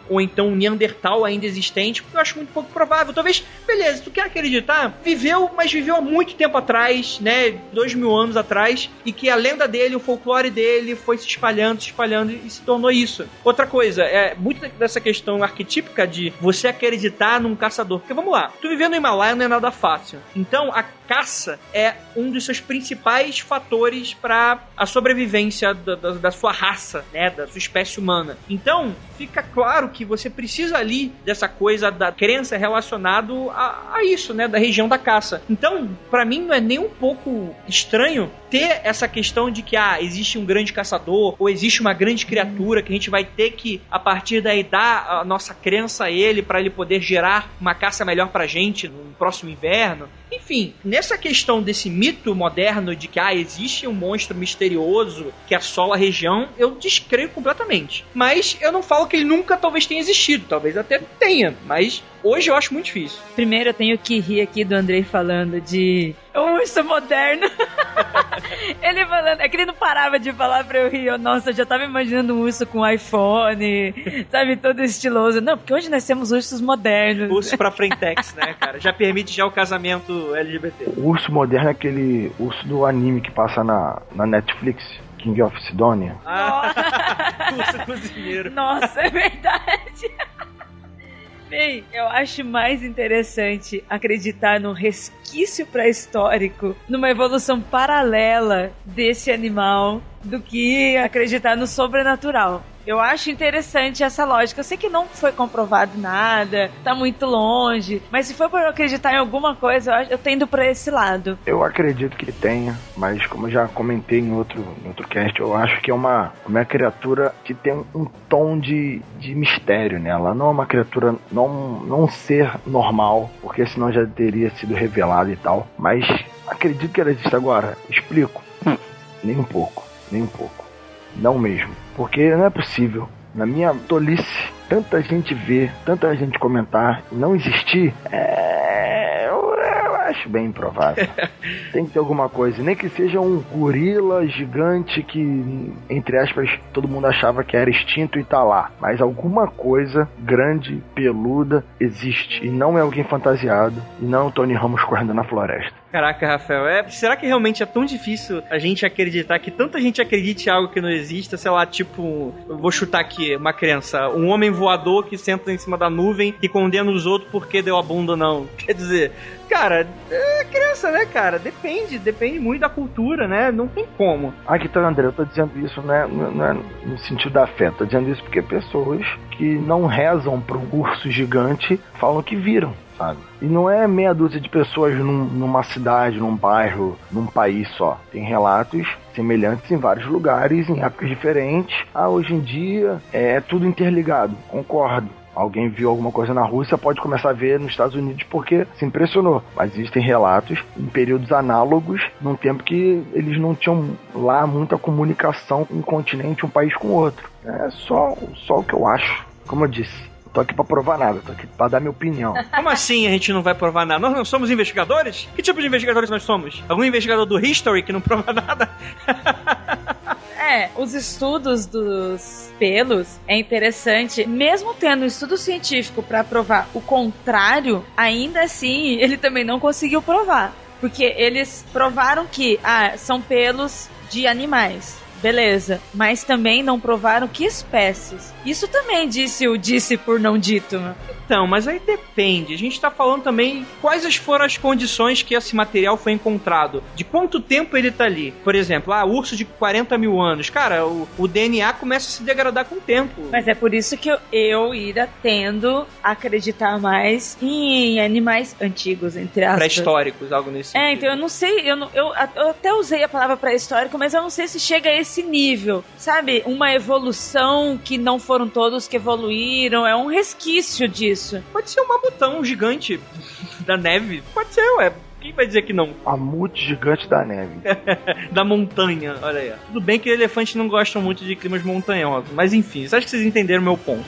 ou então um Neandertal ainda existente, eu acho muito pouco provável. Talvez, beleza, tu quer acreditar, viveu, mas viveu há muito tempo atrás, né, dois mil anos atrás, e que a lenda dele, o folclore dele foi se espalhando, se espalhando e se tornou isso. Outra coisa, é muito dessa questão arquetípica de você acreditar num caçador. Porque vamos lá, tu viver no Himalaia não é nada fácil. Então a caça é um dos seus principais fatores para a sobrevivência da, da, da sua raça, né, da sua espécie humana. Então fica claro que você precisa ali dessa coisa da crença relacionado a, a isso, né, da região da caça. Então, para mim não é nem um pouco estranho ter essa questão de que, ah, existe um grande caçador, ou existe uma grande criatura que a gente vai ter que, a partir daí, dar a nossa crença a ele para ele poder gerar uma caça melhor pra gente no próximo inverno. Enfim, nessa questão desse mito moderno de que, ah, existe um monstro misterioso que assola a região, eu descreio completamente. Mas eu não falo que ele nunca talvez tenha existido, talvez até tenha, mas hoje eu acho muito difícil. Primeiro eu tenho que rir aqui do Andrei falando de um urso moderno. Ele falando, é que ele não parava de falar pra eu rir. Eu, nossa, eu já tava imaginando um urso com iPhone, sabe, todo estiloso. Não, porque hoje nós temos ursos modernos. Urso pra frentex, né, cara? Já permite já o casamento L G B T. O urso moderno é aquele urso do anime que passa na, na Netflix. King of Sidonia. Ah, urso cozinheiro. Nossa, é verdade. Bem, eu acho mais interessante acreditar no resquício pré-histórico, numa evolução paralela desse animal, do que acreditar no sobrenatural. Eu acho interessante essa lógica. Eu sei que não foi comprovado nada, tá muito longe, mas se for pra eu acreditar em alguma coisa, eu, eu tendo pra esse lado. Eu acredito que tenha, mas como eu já comentei em outro, em outro cast, eu acho que é uma, uma criatura que tem um tom de, de mistério nela. Não é uma criatura, não, não um ser normal, porque senão já teria sido revelado e tal. Mas acredito que ela existe agora. Explico. Hum, nem um pouco, nem um pouco. Não mesmo. Porque não é possível. Na minha tolice, tanta gente ver, tanta gente comentar e não existir, é... eu, eu acho bem improvável. Tem que ter alguma coisa. Nem que seja um gorila gigante que, entre aspas, todo mundo achava que era extinto e tá lá. Mas alguma coisa grande, peluda, existe. E não é alguém fantasiado. E não é o Tony Ramos correndo na floresta. Caraca, Rafael, é, será que realmente é tão difícil a gente acreditar que tanta gente acredite em algo que não exista? Sei lá, tipo, eu vou chutar aqui uma crença, um homem voador que senta em cima da nuvem e condena os outros porque deu a bunda, não. Quer dizer, cara, é crença, né, cara? Depende, depende muito da cultura, né? Não tem como. Aqui tá, André, eu tô dizendo isso né, não é no sentido da fé, tô dizendo isso porque pessoas que não rezam pro urso gigante falam que viram. Sabe? E não é meia dúzia de pessoas num, numa cidade, num bairro, num país só. Tem relatos semelhantes em vários lugares, em épocas diferentes. Ah, hoje em dia é tudo interligado. Concordo. Alguém viu alguma coisa na Rússia, pode começar a ver nos Estados Unidos porque se impressionou. Mas existem relatos em períodos análogos, num tempo que eles não tinham lá muita comunicação com um continente, um país com o outro. É só, só o que eu acho. Como eu disse. Tô aqui pra provar nada, tô aqui pra dar minha opinião. Como assim a gente não vai provar nada? Nós não somos investigadores? Que tipo de investigadores nós somos? Algum investigador do History que não prova nada? É, os estudos dos pelos é interessante, mesmo tendo estudo científico pra provar o contrário, ainda assim ele também não conseguiu provar. Porque eles provaram que, ah, são pelos de animais. Beleza, mas também não provaram que espécies. Isso também disse o disse por não dito. Então, mas aí depende. A gente tá falando também quais foram as condições que esse material foi encontrado. De quanto tempo ele tá ali. Por exemplo, ah, urso de quarenta mil anos. Cara, o, o D N A começa a se degradar com o tempo. Mas é por isso que eu, eu ira tendo a acreditar mais em animais antigos, entre aspas. Pré-históricos, algo nesse É, sentido. então eu não sei, eu, não, eu, eu até usei a palavra pré-histórico, mas eu não sei se chega a esse nível, sabe? Uma evolução que não foram todos que evoluíram, é um resquício disso. Pode ser um mamutão gigante da neve, pode ser, ué. Quem vai dizer que não? Mamute gigante da neve. Da montanha, olha aí. Tudo bem que elefantes não gostam muito de climas montanhosos, mas enfim, acho que vocês entenderam o meu ponto.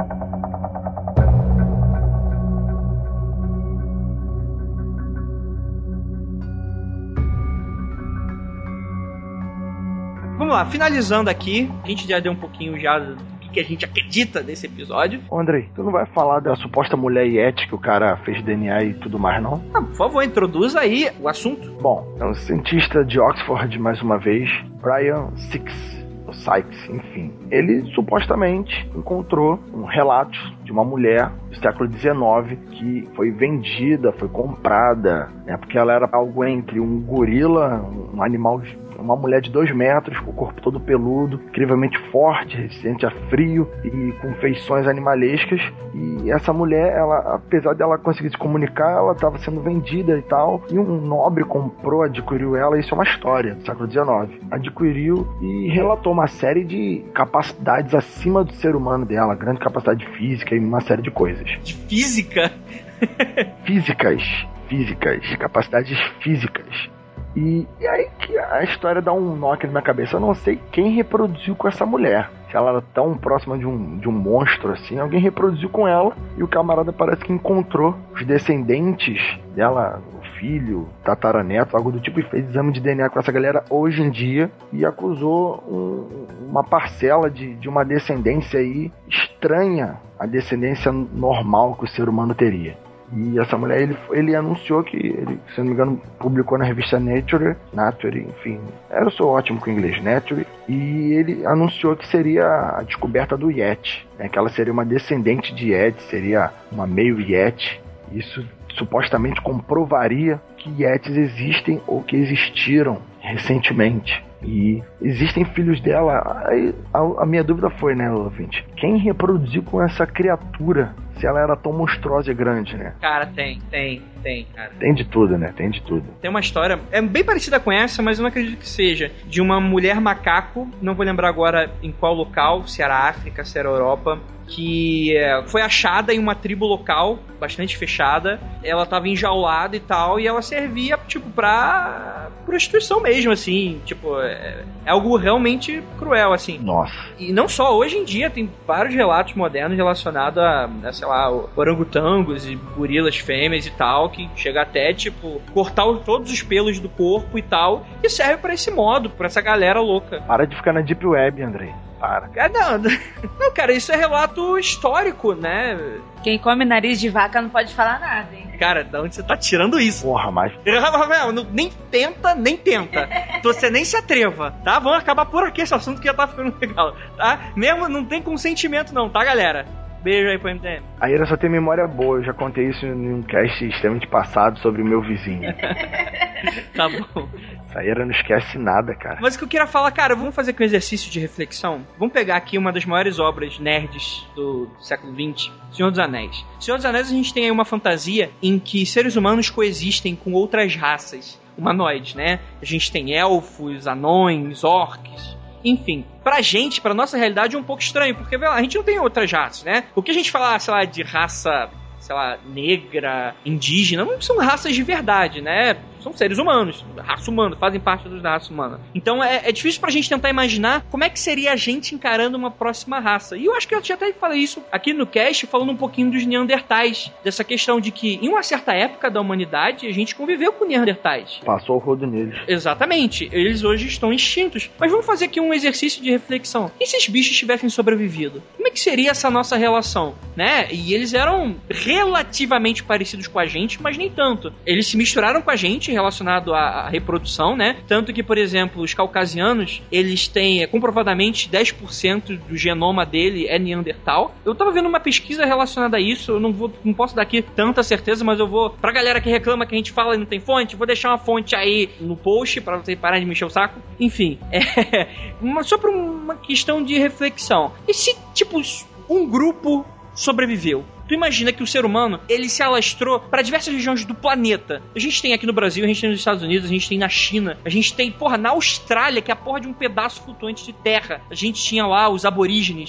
Vamos lá, finalizando aqui, a gente já deu um pouquinho já do que a gente acredita desse episódio. Ô Andrei, tu não vai falar da suposta mulher Yeti que o cara fez D N A e tudo mais, não? Ah, por favor, introduza aí o assunto. Bom, é um cientista de Oxford, mais uma vez, Brian Sykes, ou Sykes, enfim. Ele supostamente encontrou um relato de uma mulher do século dezenove que foi vendida, foi comprada, né, porque ela era algo entre um gorila, um animal, uma mulher de dois metros, com o corpo todo peludo, incrivelmente forte, resistente a frio e com feições animalescas. E essa mulher, ela, apesar dela conseguir se comunicar, ela estava sendo vendida e tal. E um nobre comprou, adquiriu ela. Isso é uma história do século dezenove. Adquiriu e relatou uma série de capacidades acima do ser humano dela, grande capacidade física e uma série de coisas. De física? Físicas, físicas, capacidades físicas. E, e aí que a história dá um nó aqui na minha cabeça. Eu não sei quem reproduziu com essa mulher. Se ela era tão próxima de um, de um monstro assim, alguém reproduziu com ela. E o camarada parece que encontrou os descendentes dela, o filho, tataraneto, algo do tipo, e fez exame de D N A com essa galera hoje em dia. E acusou um, uma parcela de, de uma descendência aí estranha à descendência normal que o ser humano teria. E essa mulher, ele, ele anunciou que, ele, se não me engano, publicou na revista Nature, Nature, enfim, eu sou ótimo com inglês, Nature, e ele anunciou que seria a descoberta do Yeti, né, que ela seria uma descendente de Yeti, seria uma meio Yeti. Isso supostamente comprovaria que Yetis existem ou que existiram recentemente. E existem filhos dela. Aí a, a minha dúvida foi, né, ouvinte? Quem reproduziu com essa criatura? Se ela era tão monstruosa e grande, né? Cara, tem, tem, tem, cara. Tem de tudo, né? Tem de tudo. Tem uma história, é bem parecida com essa, mas eu não acredito que seja. De uma mulher macaco, não vou lembrar agora em qual local, se era África, se era Europa, que é, foi achada em uma tribo local, bastante fechada. Ela tava enjaulada e tal, e ela servia, tipo, pra prostituição mesmo, assim. Tipo, é, é algo realmente cruel, assim. Nossa. E não só, hoje em dia tem vários relatos modernos relacionados a, a sei lá, orangotangos e gorilas fêmeas e tal, que chega até, tipo, cortar todos os pelos do corpo e tal, e serve pra esse modo, pra essa galera louca. Para de ficar na Deep Web, Andrei. Para. Não, não, cara, isso é relato histórico, né? Quem come nariz de vaca não pode falar nada, hein? Cara, de onde você tá tirando isso? Porra, mas... Rafael, nem tenta, nem tenta. Você nem se atreva, tá? Vamos acabar por aqui esse assunto que já tá ficando legal, tá? Mesmo não tem consentimento não, tá, galera? Beijo aí pro M T M. A Ira só tem memória boa, eu já contei isso em um cast extremamente passado sobre o meu vizinho. Tá bom. A Ira não esquece nada, cara. Mas o que eu queria falar, cara, vamos fazer aqui um exercício de reflexão. Vamos pegar aqui uma das maiores obras nerds do século vinte, Senhor dos Anéis. Senhor dos Anéis, a gente tem aí uma fantasia em que seres humanos coexistem com outras raças humanoides, né? A gente tem elfos, anões, orcs... Enfim, pra gente, pra nossa realidade é um pouco estranho, porque a gente não tem outras raças, né? O que a gente fala, sei lá, de raça, sei lá, negra, indígena, não são raças de verdade, né? São seres humanos, raça humana, fazem parte da raça humana. Então é, é difícil pra gente tentar imaginar como é que seria a gente encarando uma próxima raça. E eu acho que eu já até falei isso aqui no cast, falando um pouquinho dos Neandertais. Dessa questão de que, em uma certa época da humanidade, a gente conviveu com Neandertais. Passou o rodo neles. Exatamente. Eles hoje estão extintos. Mas vamos fazer aqui um exercício de reflexão. E se esses bichos tivessem sobrevivido? Como é que seria essa nossa relação? Né? E eles eram relativamente parecidos com a gente, mas nem tanto. Eles se misturaram com a gente, relacionado à, à reprodução, né? Tanto que, por exemplo, os caucasianos, eles têm é, comprovadamente dez por cento do genoma dele é Neandertal. Eu tava vendo uma pesquisa relacionada a isso, eu não, vou, não posso dar aqui tanta certeza, mas eu vou, pra galera que reclama que a gente fala e não tem fonte, vou deixar uma fonte aí no post pra você parar de me encher o saco. Enfim, é uma, só pra uma questão de reflexão. E se, tipo, um grupo sobreviveu? Tu imagina que o ser humano, ele se alastrou para diversas regiões do planeta. A gente tem aqui no Brasil, a gente tem nos Estados Unidos, a gente tem na China, a gente tem, porra, na Austrália, que é a porra de um pedaço flutuante de terra. A gente tinha lá os aborígenes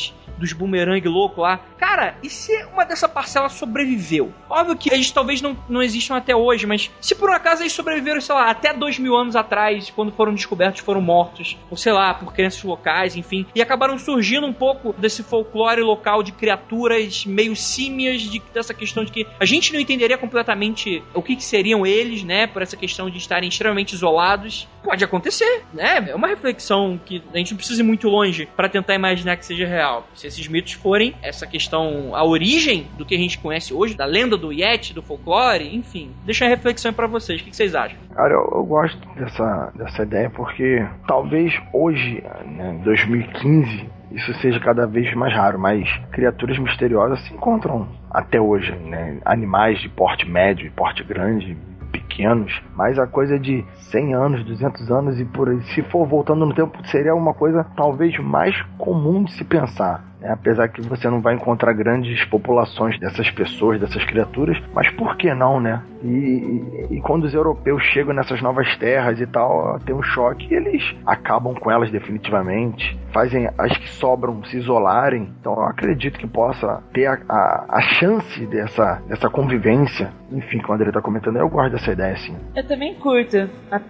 dos bumerangue louco lá. Cara, e se uma dessa parcela sobreviveu? Óbvio que eles talvez não, não existam até hoje, mas se por acaso eles sobreviveram, sei lá, até dois mil anos atrás, quando foram descobertos, foram mortos, ou sei lá, por crenças locais, enfim, e acabaram surgindo um pouco desse folclore local de criaturas meio símias, de, dessa questão de que a gente não entenderia completamente o que, que seriam eles, né, por essa questão de estarem extremamente isolados. Pode acontecer, né? É uma reflexão que a gente não precisa ir muito longe para tentar imaginar que seja real. Se esses mitos forem essa questão, a origem do que a gente conhece hoje, da lenda do Yeti, do folclore, enfim, deixa a reflexão aí pra vocês. O que vocês acham? Cara, eu, eu gosto dessa, dessa ideia porque talvez hoje, né, em dois mil e quinze, isso seja cada vez mais raro, mas criaturas misteriosas se encontram até hoje, né? Animais de porte médio e porte grande, pequenos, mas a coisa de cem anos, duzentos anos e por aí, se for voltando no tempo, seria uma coisa talvez mais comum de se pensar. É, apesar que você não vai encontrar grandes populações dessas pessoas, dessas criaturas, mas por que não, né? E, e, e quando os europeus chegam nessas novas terras e tal, tem um choque e eles acabam com elas definitivamente, fazem as que sobram se isolarem. Então eu acredito que possa ter a, a, a chance dessa, dessa convivência. Enfim, como o André tá comentando, eu gosto dessa ideia, sim. Eu também curto,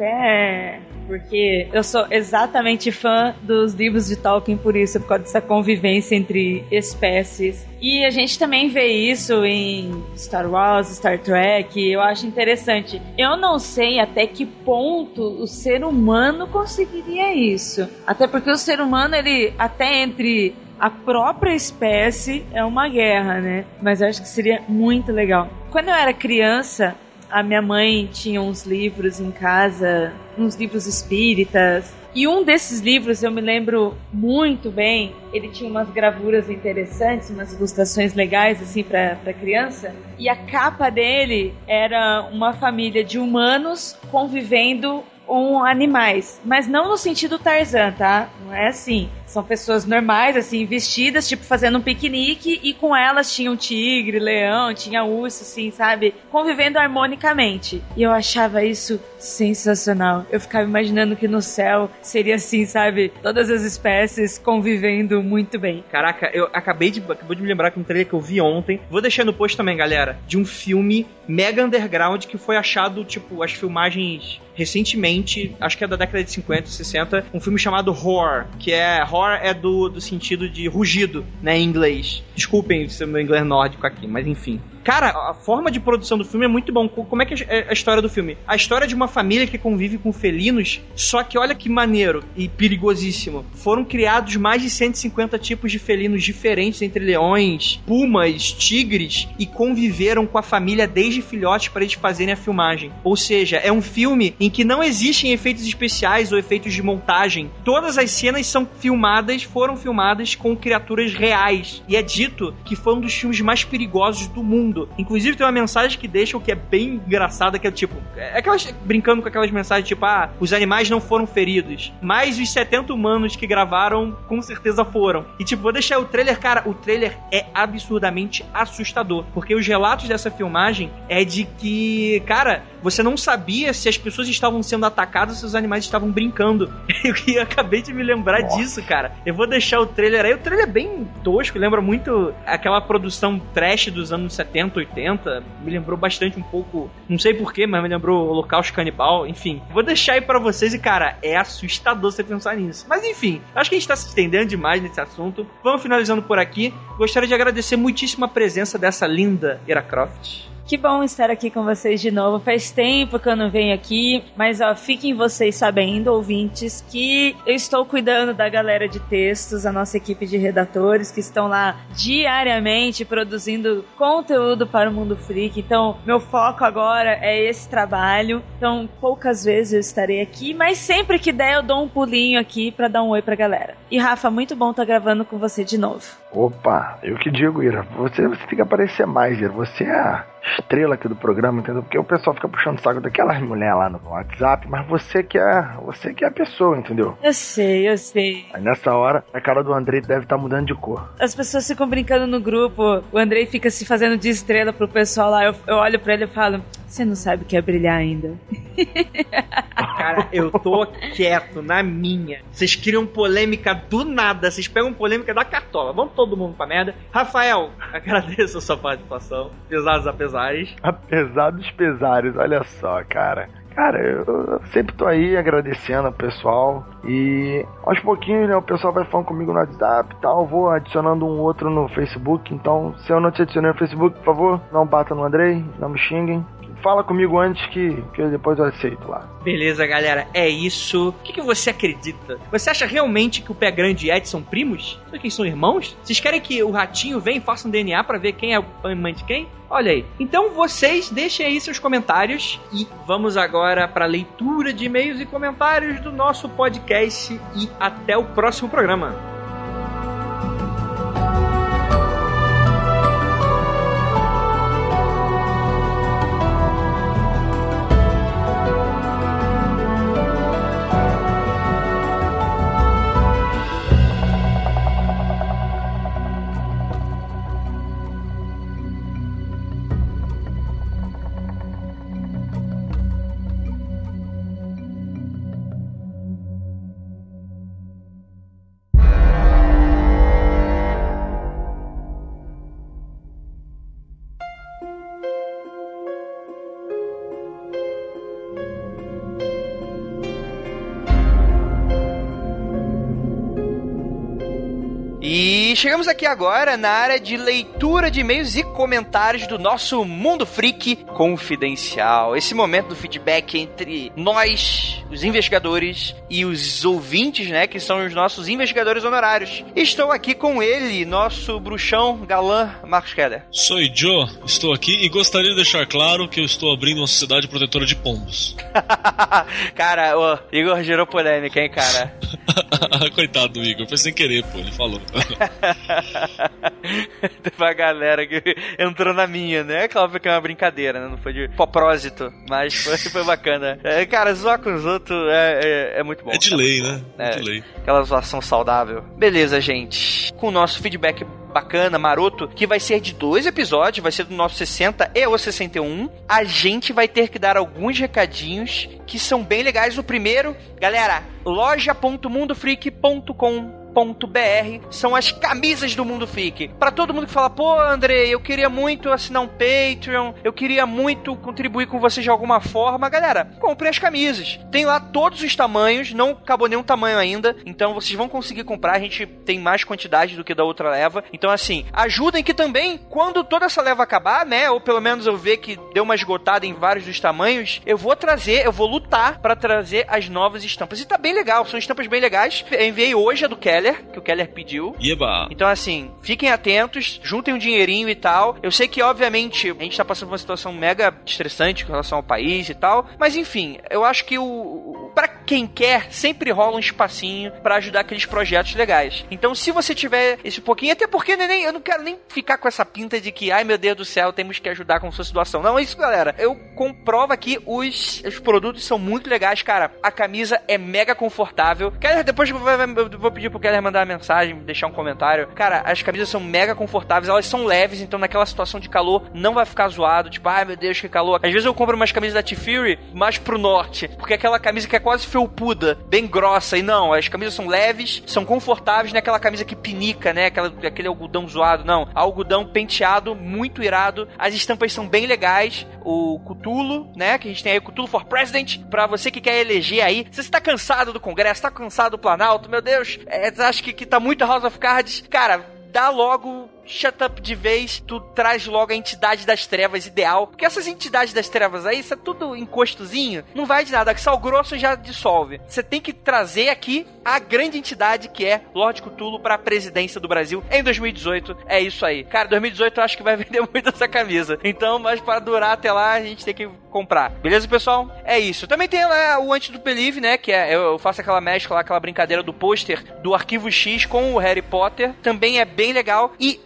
até porque eu sou exatamente fã dos livros de Tolkien por isso, por causa dessa convivência entre espécies. E a gente também vê isso em Star Wars, Star Trek, eu acho interessante. Eu não sei até que ponto o ser humano conseguiria isso. Até porque o ser humano, ele, até entre a própria espécie, é uma guerra, né? Mas eu acho que seria muito legal. Quando eu era criança, a minha mãe tinha uns livros em casa, uns livros espíritas. E um desses livros eu me lembro muito bem. Ele tinha umas gravuras interessantes, umas ilustrações legais assim para para criança. E a capa dele era uma família de humanos convivendo com animais, mas não no sentido Tarzan, tá? Não é assim. São pessoas normais, assim, vestidas, tipo, fazendo um piquenique, e com elas tinha um tigre, leão, tinha urso, assim, sabe? Convivendo harmonicamente. E eu achava isso sensacional. Eu ficava imaginando que no céu seria assim, sabe? Todas as espécies convivendo muito bem. Caraca, eu acabei de, acabei de me lembrar que um trailer que eu vi ontem, vou deixar no post também, galera, de um filme mega underground que foi achado, tipo, as filmagens recentemente, acho que é da década de cinquenta, sessenta, um filme chamado Roar, que é Roar é do, do sentido de rugido, né, em inglês. Desculpem se o meu inglês nórdico aqui, mas enfim. Cara, a forma de produção do filme é muito bom. Como é que é a história do filme? A história de uma família que convive com felinos, só que olha que maneiro e perigosíssimo. Foram criados mais de cento e cinquenta tipos de felinos diferentes, entre leões, pumas, tigres, e conviveram com a família desde filhotes para eles fazerem a filmagem. Ou seja, é um filme em que não existem efeitos especiais ou efeitos de montagem. Todas as cenas são filmadas, foram filmadas com criaturas reais. E é dito que foi um dos filmes mais perigosos do mundo. Inclusive tem uma mensagem que deixa o que é bem engraçada, que é tipo, é aquelas, brincando com aquelas mensagens tipo, ah, os animais não foram feridos, mas os setenta humanos que gravaram com certeza foram. E tipo, vou deixar o trailer, cara, o trailer é absurdamente assustador, porque os relatos dessa filmagem é de que, cara, você não sabia se as pessoas estavam sendo atacadas ou se os animais estavam brincando. Eu acabei de me lembrar Nossa. disso, cara. Eu vou deixar o trailer aí, o trailer é bem tosco, lembra muito aquela produção trash dos anos setenta, oitenta, me lembrou bastante um pouco, não sei porquê, mas me lembrou Holocausto Canibal, enfim. Vou deixar aí pra vocês e, cara, é assustador você pensar nisso. Mas enfim, acho que a gente tá se estendendo demais nesse assunto. Vamos finalizando por aqui. Gostaria de agradecer muitíssimo a presença dessa linda Ira Croft. Que bom estar aqui com vocês de novo. Faz tempo que eu não venho aqui, mas ó, fiquem vocês sabendo, ouvintes, que eu estou cuidando da galera de textos, a nossa equipe de redatores que estão lá diariamente produzindo conteúdo para o Mundo Freak. Então, meu foco agora é esse trabalho. Então, poucas vezes eu estarei aqui, mas sempre que der eu dou um pulinho aqui para dar um oi pra galera. E Rafa, muito bom estar gravando com você de novo. Opa, eu que digo, Ira. Você, você tem que aparecer mais, Ira. Você é a estrela aqui do programa, entendeu? Porque o pessoal fica puxando o saco daquelas mulheres lá no WhatsApp, mas você que é, você que é a pessoa, entendeu? Eu sei, eu sei. Aí nessa hora, a cara do Andrei deve estar tá mudando de cor. As pessoas ficam brincando no grupo, o Andrei fica se fazendo de estrela pro pessoal lá, eu, eu olho pra ele e falo, Você não sabe o que é brilhar ainda. Cara, eu tô quieto na minha. Vocês criam polêmica do nada. Vocês pegam polêmica da cartola. Vamos todo mundo pra merda. Rafael, agradeço a sua participação. Pesados apesares. Apesar dos pesares, olha só, cara. Cara, eu sempre tô aí agradecendo ao pessoal. E aos pouquinhos, né, o pessoal vai falando comigo no WhatsApp e tal. Vou adicionando um outro no Facebook. Então, se eu não te adicionei no Facebook, por favor, não bata no Andrei, não me xinguem. Fala comigo antes que, que depois eu aceito lá. Beleza, galera, é isso. O que, que você acredita? Você acha realmente que o Pé Grande e Ed são primos? Será que eles são irmãos? Vocês querem que o Ratinho venha e faça um D N A pra ver quem é a mãe de quem? Olha aí. Então vocês deixem aí seus comentários e vamos agora para a leitura de e-mails e comentários do nosso podcast e até o próximo programa. E chegamos aqui agora na área de leitura de e-mails e comentários do nosso Mundo Freak Confidencial. Esse momento do feedback entre nós, os investigadores, e os ouvintes, né, que são os nossos investigadores honorários. Estou aqui com ele, nosso bruxão galã, Marcos Keller. Sou Joe, estou aqui e gostaria de deixar claro que eu estou abrindo uma sociedade protetora de pombos. Cara, o Igor gerou polêmica, hein, cara? Coitado do Igor, foi sem querer, pô, ele falou. Teve uma galera que entrou na minha, né? Claro que é uma brincadeira, né? Não foi de propósito, mas foi, foi bacana. É, cara, zoar com os outros é, é, é muito bom. É de lei, né? É, é de lei. Aquela zoação saudável. Beleza, gente. Com o nosso feedback bacana, maroto, que vai ser de dois episódios, vai ser do nosso sessenta e o sessenta e um, a gente vai ter que dar alguns recadinhos que são bem legais. O primeiro, galera, loja ponto mundo freak ponto com ponto b r são as camisas do Mundo Freak. Pra todo mundo que fala, pô, Andrei, eu queria muito assinar um Patreon, eu queria muito contribuir com vocês de alguma forma. Galera, comprem as camisas. Tem lá todos os tamanhos, não acabou nenhum tamanho ainda, então vocês vão conseguir comprar. A gente tem mais quantidade do que da outra leva. Então, assim, ajudem que também, quando toda essa leva acabar, né, ou pelo menos eu ver que deu uma esgotada em vários dos tamanhos, eu vou trazer, eu vou lutar pra trazer as novas estampas. E tá bem legal, são estampas bem legais. Eu enviei hoje a do Keller, que o Keller pediu. Eba. Então, assim, fiquem atentos, juntem um dinheirinho e tal. Eu sei que, obviamente, a gente tá passando por uma situação mega estressante com relação ao país e tal, mas, enfim, eu acho que o... pra quem quer, sempre rola um espacinho pra ajudar aqueles projetos legais. Então, se você tiver esse pouquinho, até porque nem, eu não quero nem ficar com essa pinta de que, ai, meu Deus do céu, temos que ajudar com sua situação. Não, é isso, galera. Eu comprovo aqui, os, os produtos são muito legais, cara. A camisa é mega confortável. Keller, depois eu vou pedir pro Keller mandar uma mensagem, deixar um comentário. Cara, as camisas são mega confortáveis, elas são leves, então naquela situação de calor não vai ficar zoado, tipo, ai meu Deus, que calor. Às vezes eu compro umas camisas da T-Fury mais pro norte, porque é aquela camisa que é quase felpuda, bem grossa, e não, as camisas são leves, são confortáveis, não é aquela camisa que pinica, né, aquela, aquele algodão zoado, não. Algodão penteado, muito irado, as estampas são bem legais, o Cthulhu, né, que a gente tem aí o Cthulhu for President, pra você que quer eleger aí, se você tá cansado do Congresso, tá cansado do Planalto, meu Deus, é, acha que, que tá muito House of Cards, cara, dá logo shut up de vez, tu traz logo a entidade das trevas ideal, porque essas entidades das trevas aí, isso é tudo encostozinho, não vai de nada, que sal grosso já dissolve. Você tem que trazer aqui a grande entidade que é Lorde Cthulhu pra presidência do Brasil em dois mil e dezoito, é isso aí. Cara, dois mil e dezoito eu acho que vai vender muito essa camisa, então, mas para durar até lá, a gente tem que comprar. Beleza, pessoal? É isso. Também tem lá o Antes do Believe, né, que é, eu faço aquela mescla lá, aquela brincadeira do pôster do Arquivo X com o Harry Potter, também é bem legal, e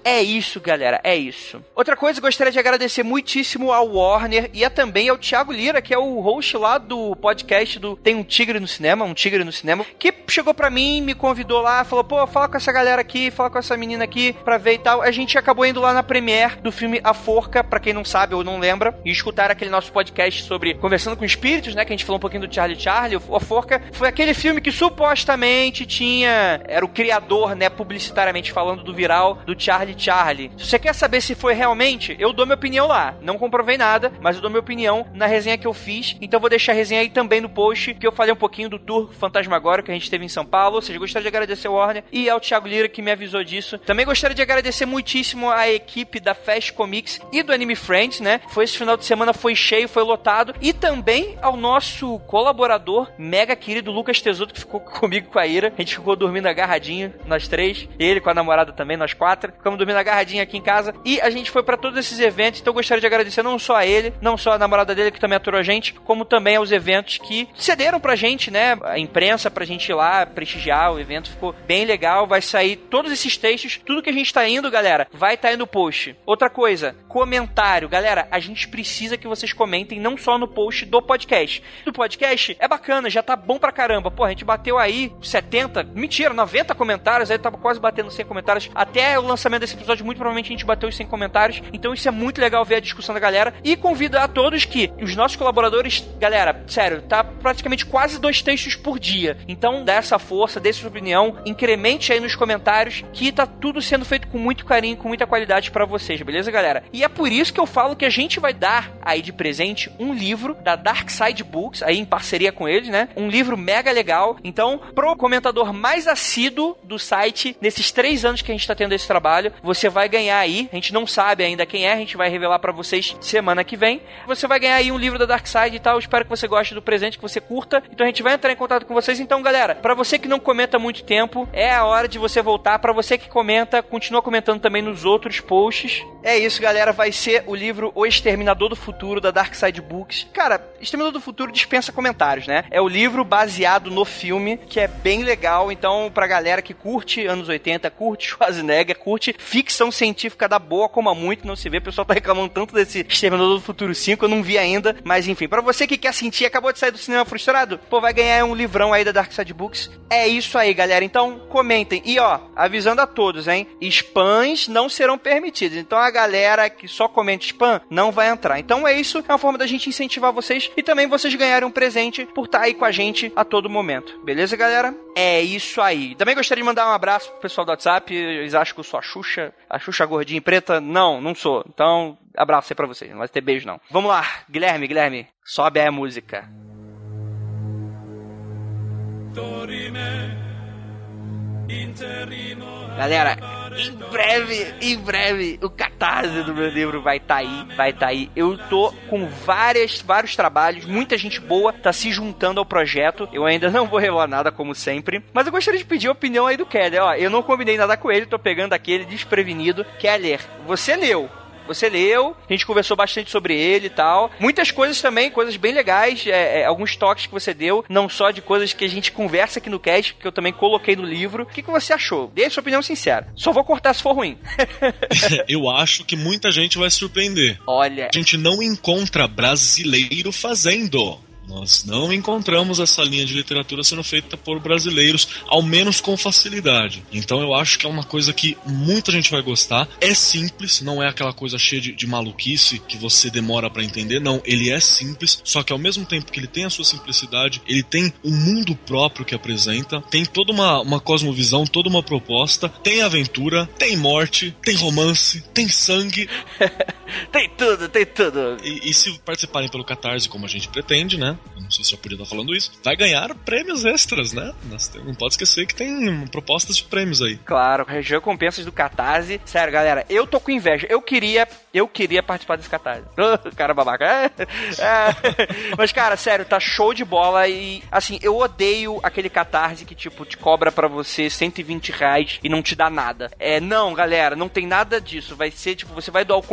É isso, galera, é isso. Outra coisa, gostaria de agradecer muitíssimo ao Warner e a, também ao Thiago Lira, que é o host lá do podcast do Tem um Tigre no Cinema, um Tigre no Cinema, que chegou pra mim, me convidou lá, falou, pô, fala com essa galera aqui, fala com essa menina aqui pra ver e tal. A gente acabou indo lá na premiere do filme A Forca, pra quem não sabe ou não lembra, e escutar aquele nosso podcast sobre Conversando com Espíritos, né, que a gente falou um pouquinho do Charlie Charlie. A Forca foi aquele filme que supostamente tinha, era o criador, né, publicitariamente falando do viral do Charlie Charlie. Se você quer saber se foi realmente, eu dou minha opinião lá. Não comprovei nada, mas eu dou minha opinião na resenha que eu fiz. Então vou deixar a resenha aí também no post, que eu falei um pouquinho do tour Fantasmagórico que a gente teve em São Paulo. Ou seja, gostaria de agradecer ao Warner e ao Thiago Lira que me avisou disso. Também gostaria de agradecer muitíssimo a equipe da Fast Comics e do Anime Friends, né? Foi esse final de semana, foi cheio, foi lotado. E também ao nosso colaborador mega querido Lucas Tesoto, que ficou comigo com a Ira. A gente ficou dormindo agarradinho, nós três. Ele com a namorada também, nós quatro. Ficamos dormindo agarradinho aqui em casa. E a gente foi pra todos esses eventos. Então eu gostaria de agradecer não só a ele, não só a namorada dele, que também aturou a gente, como também aos eventos que cederam pra gente, né? A imprensa pra gente ir lá prestigiar o evento. Ficou bem legal. Vai sair todos esses textos. Tudo que a gente tá indo, galera, vai estar tá aí no post. Outra coisa, comentário. Galera, a gente precisa que vocês comentem não só no post do podcast. Do podcast é bacana, já tá bom pra caramba. Pô, a gente bateu aí setenta, mentira, noventa comentários. Aí tava quase batendo cem comentários. Até o lançamento desse episódio, muito provavelmente a gente bateu os cem comentários. Então isso é muito legal ver a discussão da galera. E convido a todos que os nossos colaboradores, galera, sério, tá praticamente quase dois textos por dia. Então dá essa força, dê sua opinião, incremente aí nos comentários, que tá tudo sendo feito com muito carinho, com muita qualidade pra vocês, beleza, galera? E é por isso que eu falo que a gente vai dar aí de presente um livro da Dark Side Books, aí em parceria com eles, né? Um livro mega legal. Então, pro comentador mais assíduo do site, nesses três anos que a gente tá tendo esse trabalho, você vai ganhar aí, a gente não sabe ainda quem é, a gente vai revelar pra vocês semana que vem. Você vai ganhar aí um livro da Dark Side e tal. Eu espero que você goste do presente, que você curta. Então a gente vai entrar em contato com vocês. Então, galera, pra você que não comenta há muito tempo, é a hora de você voltar. Pra você que comenta, continua comentando também nos outros posts. É isso, galera, vai ser o livro O Exterminador do Futuro, da Dark Side Books. Cara, Exterminador do Futuro dispensa comentários, né? É o livro baseado no filme, que é bem legal. Então, pra galera que curte anos oitenta, curte Schwarzenegger, curte ficção científica da boa, como há muito não se vê. O pessoal tá reclamando tanto desse Exterminador do Futuro cinco, eu não vi ainda. Mas enfim, pra você que quer sentir, acabou de sair do cinema frustrado, pô, vai ganhar um livrão aí da Dark Side Books. É isso aí, galera. Então, comentem. E ó, avisando a todos, hein? Spams não serão permitidos. Então a galera que só comenta spam não vai entrar. Então é isso. É uma forma da gente incentivar vocês e também vocês ganharem um presente por estar aí com a gente a todo momento. Beleza, galera? É isso aí. Também gostaria de mandar um abraço pro pessoal do WhatsApp. Eles acham que eu sou a Xuxa. A Xuxa gordinha e preta. Não, não sou. Então, abraço aí pra vocês. Não vai ter beijo, não. Vamos lá. Guilherme, Guilherme. Sobe aí a música. Galera, em breve, em breve, o catarse do meu livro vai estar tá aí, vai estar tá aí. Eu tô com várias, vários trabalhos, muita gente boa tá se juntando ao projeto. Eu ainda não vou revelar nada, como sempre, mas eu gostaria de pedir a opinião aí do Keller. Ó, eu não combinei nada com ele, tô pegando aquele desprevenido. Keller, você leu? Você leu, a gente conversou bastante sobre ele e tal. Muitas coisas também, coisas bem legais, é, é, alguns toques que você deu, não só de coisas que a gente conversa aqui no cast, que eu também coloquei no livro. O que, que você achou? Dê a sua opinião sincera. Só vou cortar se for ruim. Eu acho que muita gente vai se surpreender. Olha... A gente não encontra brasileiro fazendo. Nós não encontramos essa linha de literatura sendo feita por brasileiros, ao menos com facilidade. Então eu acho que é uma coisa que muita gente vai gostar. É simples, não é aquela coisa cheia de, de maluquice que você demora pra entender. Não, ele é simples, só que ao mesmo tempo que ele tem a sua simplicidade, ele tem um mundo próprio que apresenta, tem toda uma, uma cosmovisão, toda uma proposta, tem aventura, tem morte, tem romance, tem sangue. Tem tudo, tem tudo. E, e se participarem pelo Catarse, como a gente pretende, né? Eu não sei se já podia estar falando isso. Vai ganhar prêmios extras, né? Não pode esquecer que tem propostas de prêmios aí. Claro, recompensas do Catarse. Sério, galera, eu tô com inveja. Eu queria, eu queria participar desse Catarse. Cara babaca. É, é. Mas, cara, sério, tá show de bola. E, assim, eu odeio aquele Catarse que, tipo, te cobra pra você cento e vinte reais e não te dá nada. É, não, galera, não tem nada disso. Vai ser, tipo, você vai doar o quanto você quiser.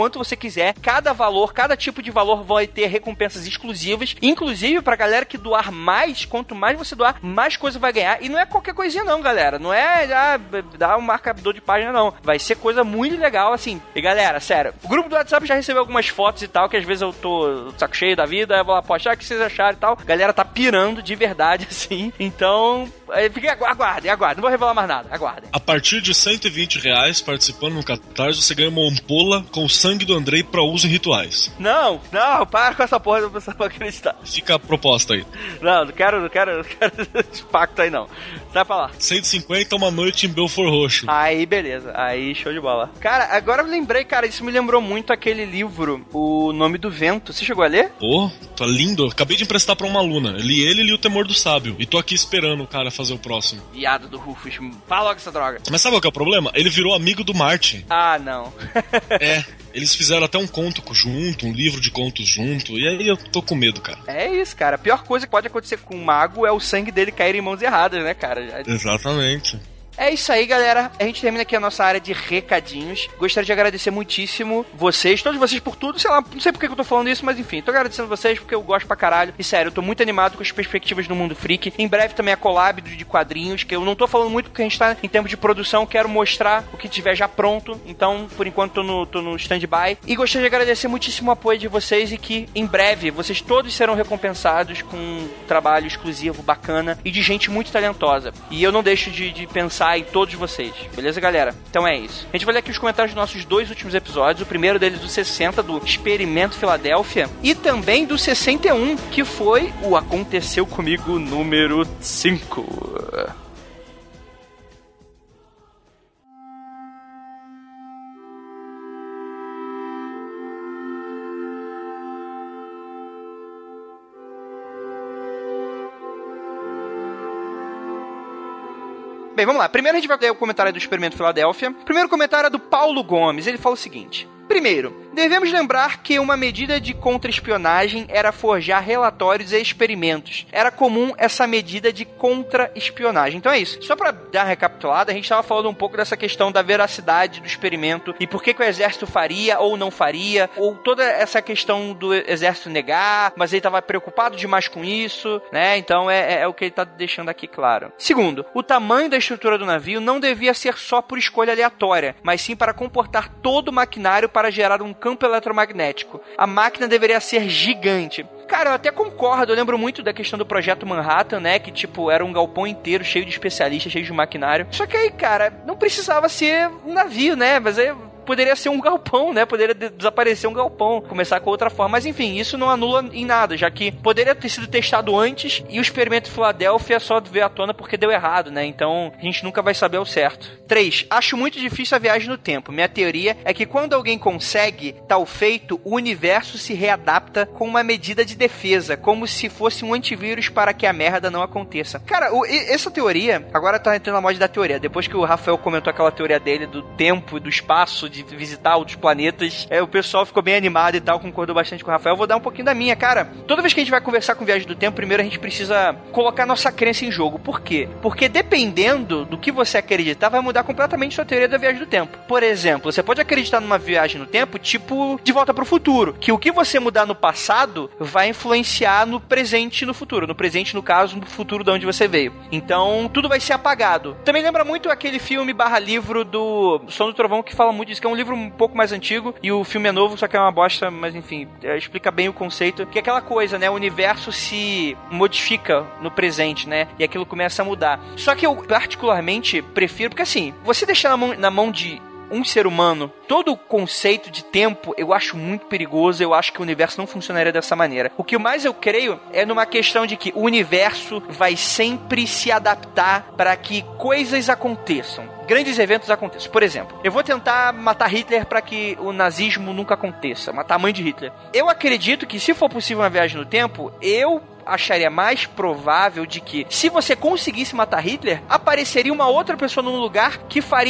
quiser. Cada valor, cada tipo de valor vai ter recompensas exclusivas. Inclusive, pra galera que doar mais, quanto mais você doar, mais coisa vai ganhar. E não é qualquer coisinha não, galera. Não é ah, dar um marcador de página, não. Vai ser coisa muito legal, assim. E galera, sério, o grupo do WhatsApp já recebeu algumas fotos e tal, que às vezes eu tô saco cheio da vida, eu vou lá postar o que vocês acharam e tal. A galera tá pirando de verdade, assim. Então, fiquem, aguardem, aguardem. Não vou revelar mais nada, aguardem. A partir de cento e vinte reais, participando no Catarse, você ganha uma ampola com o sangue do Andrei pra uso em rituais. Não, não, para com essa porra, não precisa acreditar. Fica a proposta aí. Não, não quero, não quero, não quero esse pacto aí não. Sai pra lá. cento e cinquenta, uma noite em Belfort Roxo. Aí, beleza. Aí, show de bola. Cara, agora eu lembrei, cara, isso me lembrou muito aquele livro, O Nome do Vento. Você chegou a ler? Pô, tá lindo. Acabei de emprestar pra uma aluna. Eu li ele e li O Temor do Sábio. E tô aqui esperando o cara fazer o próximo. Viado do Rufus. Fala logo essa droga. Mas sabe qual que é o problema? Ele virou amigo do Martin. Ah, não. É. Eles fizeram até um conto junto, um livro de contos junto, e aí eu tô com medo, cara. É isso, cara. A pior coisa que pode acontecer com um mago é o sangue dele cair em mãos erradas, né, cara? Exatamente. É isso aí, galera. A gente termina aqui a nossa área de recadinhos. Gostaria de agradecer muitíssimo vocês, todos vocês por tudo. Sei lá, não sei por que eu tô falando isso, mas enfim, tô agradecendo vocês porque eu gosto pra caralho. E sério, eu tô muito animado com as perspectivas do Mundo Freak. Em breve também a collab de quadrinhos, que eu não tô falando muito porque a gente tá em tempo de produção. Quero mostrar o que tiver já pronto. Então, por enquanto, tô no, tô no stand-by. E gostaria de agradecer muitíssimo o apoio de vocês e que em breve vocês todos serão recompensados com um trabalho exclusivo, bacana e de gente muito talentosa. E eu não deixo de, de pensar em todos vocês, beleza, galera? Então é isso. A gente vai ler aqui os comentários dos nossos dois últimos episódios. O primeiro deles do sessenta, do Experimento Filadélfia, e também do sessenta e um, que foi o Aconteceu Comigo número cinco. Bem, vamos lá. Primeiro a gente vai ler o comentário do Experimento Filadélfia. O primeiro comentário é do Paulo Gomes. Ele fala o seguinte: primeiro, devemos lembrar que uma medida de contra-espionagem era forjar relatórios e experimentos. Era comum essa medida de contra-espionagem. Então é isso. Só pra dar uma recapitulada, a gente estava falando um pouco dessa questão da veracidade do experimento e por que, que o exército faria ou não faria, ou toda essa questão do exército negar, mas ele estava preocupado demais com isso, né? Então é, é, é o que ele está deixando aqui claro. Segundo, o tamanho da estrutura do navio não devia ser só por escolha aleatória, mas sim para comportar todo o maquinário para gerar um campo eletromagnético. A máquina deveria ser gigante. Cara, eu até concordo, eu lembro muito da questão do Projeto Manhattan, né, que tipo, era um galpão inteiro cheio de especialistas, cheio de maquinário. Só que aí, cara, não precisava ser um navio, né, mas aí poderia ser um galpão, né? Poderia de- desaparecer um galpão, começar com outra forma. Mas enfim, isso não anula em nada, já que poderia ter sido testado antes e o Experimento Filadélfia só veio à tona porque deu errado, né? Então a gente nunca vai saber o certo. três. Acho muito difícil a viagem no tempo. Minha teoria é que quando alguém consegue tal feito, o universo se readapta com uma medida de defesa, como se fosse um antivírus para que a merda não aconteça. Cara, o, e- essa teoria, agora tá entrando na moda da teoria. Depois que o Rafael comentou aquela teoria dele do tempo e do espaço, de visitar outros planetas, é, o pessoal ficou bem animado e tal, concordou bastante com o Rafael. Eu vou dar um pouquinho da minha, cara. Toda vez que a gente vai conversar com Viagem do Tempo, primeiro a gente precisa colocar nossa crença em jogo. Por quê? Porque dependendo do que você acreditar, vai mudar completamente sua teoria da Viagem do Tempo. Por exemplo, você pode acreditar numa viagem no tempo, tipo De Volta pro Futuro, que o que você mudar no passado vai influenciar no presente e no futuro. No presente, no caso, no futuro de onde você veio. Então, tudo vai ser apagado. Também lembra muito aquele filme barra livro do Som do Trovão, que fala muito disso, que é um livro um pouco mais antigo, e o filme é novo, só que é uma bosta, mas enfim, é, explica bem o conceito, que é aquela coisa, né, o universo se modifica no presente, né, e aquilo começa a mudar. Só que eu particularmente prefiro, porque assim, você deixar na mão, na mão de um ser humano, todo o conceito de tempo eu acho muito perigoso, eu acho que o universo não funcionaria dessa maneira. O que mais eu creio é numa questão de que o universo vai sempre se adaptar para que coisas aconteçam, grandes eventos aconteçam. Por exemplo, eu vou tentar matar Hitler para que o nazismo nunca aconteça, matar a mãe de Hitler. Eu acredito que se for possível uma viagem no tempo, eu acharia mais provável de que, se você conseguisse matar Hitler, apareceria uma outra pessoa num lugar que faria